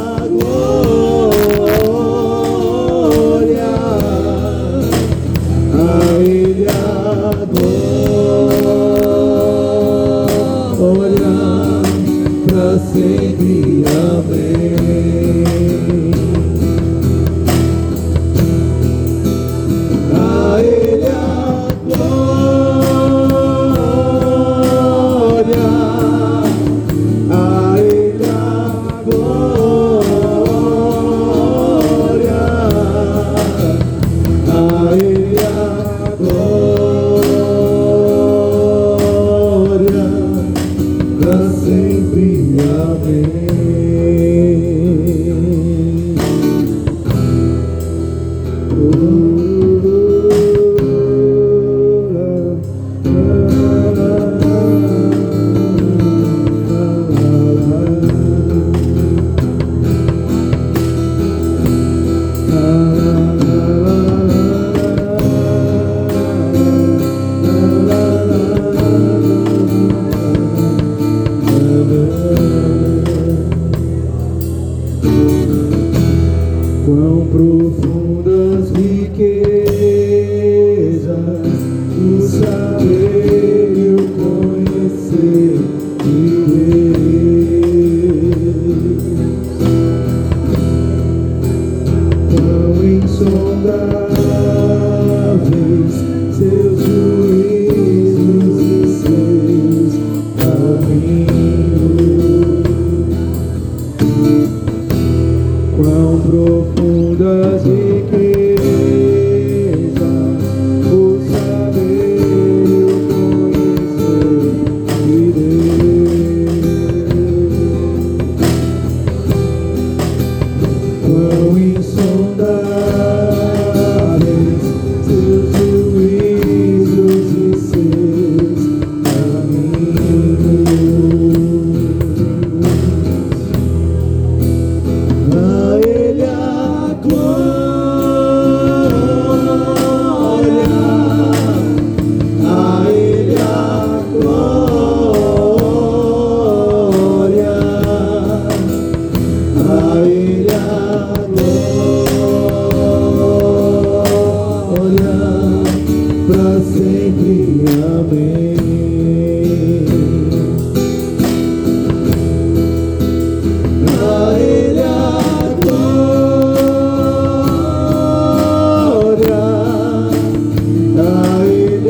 glória, a ele a glória, pra sempre, amém. A ele a glória, a ele a glória, a ele a glória, pra sempre, amém. Quão profundas riquezas o saber e o conhecer de Deus. Quão insondáveis seus juízos e seus caminhos. Quão profundas riquezas o saber e o conhecer de Deus. Quão insondáveis seus juízos e seus caminhos. A ele a glória, a ele a glória, a ele a glória, pra sempre, amém. A ele a glória, a ele a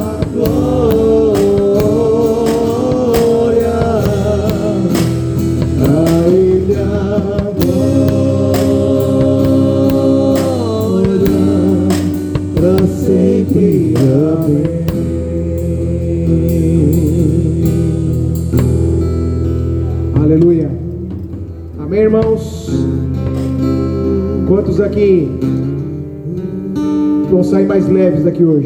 glória, a ele a glória, pra sempre, amém. Aleluia. Amém, irmãos? Quantos aqui vão sair mais leves daqui hoje?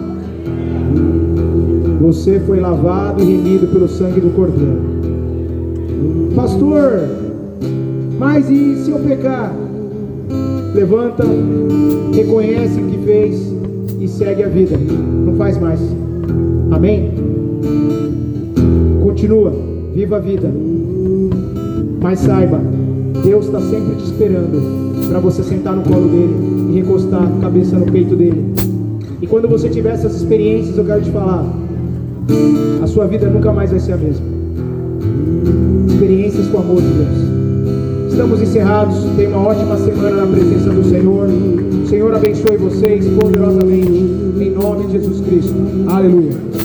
Você foi lavado e remido pelo sangue do Cordeiro. Pastor, mas e se eu pecar? levanta, reconhece o que fez e segue a vida. Não faz mais. Amém? Continua, viva a vida. Mas saiba, Deus está sempre te esperando para você sentar no colo dele e recostar a cabeça no peito dele. E quando você tiver essas experiências, eu quero te falar, a sua vida nunca mais vai ser a mesma. Experiências com o amor de Deus. Estamos encerrados. Tenha uma ótima semana na presença do Senhor. O Senhor abençoe vocês poderosamente, em nome de Jesus Cristo. Aleluia.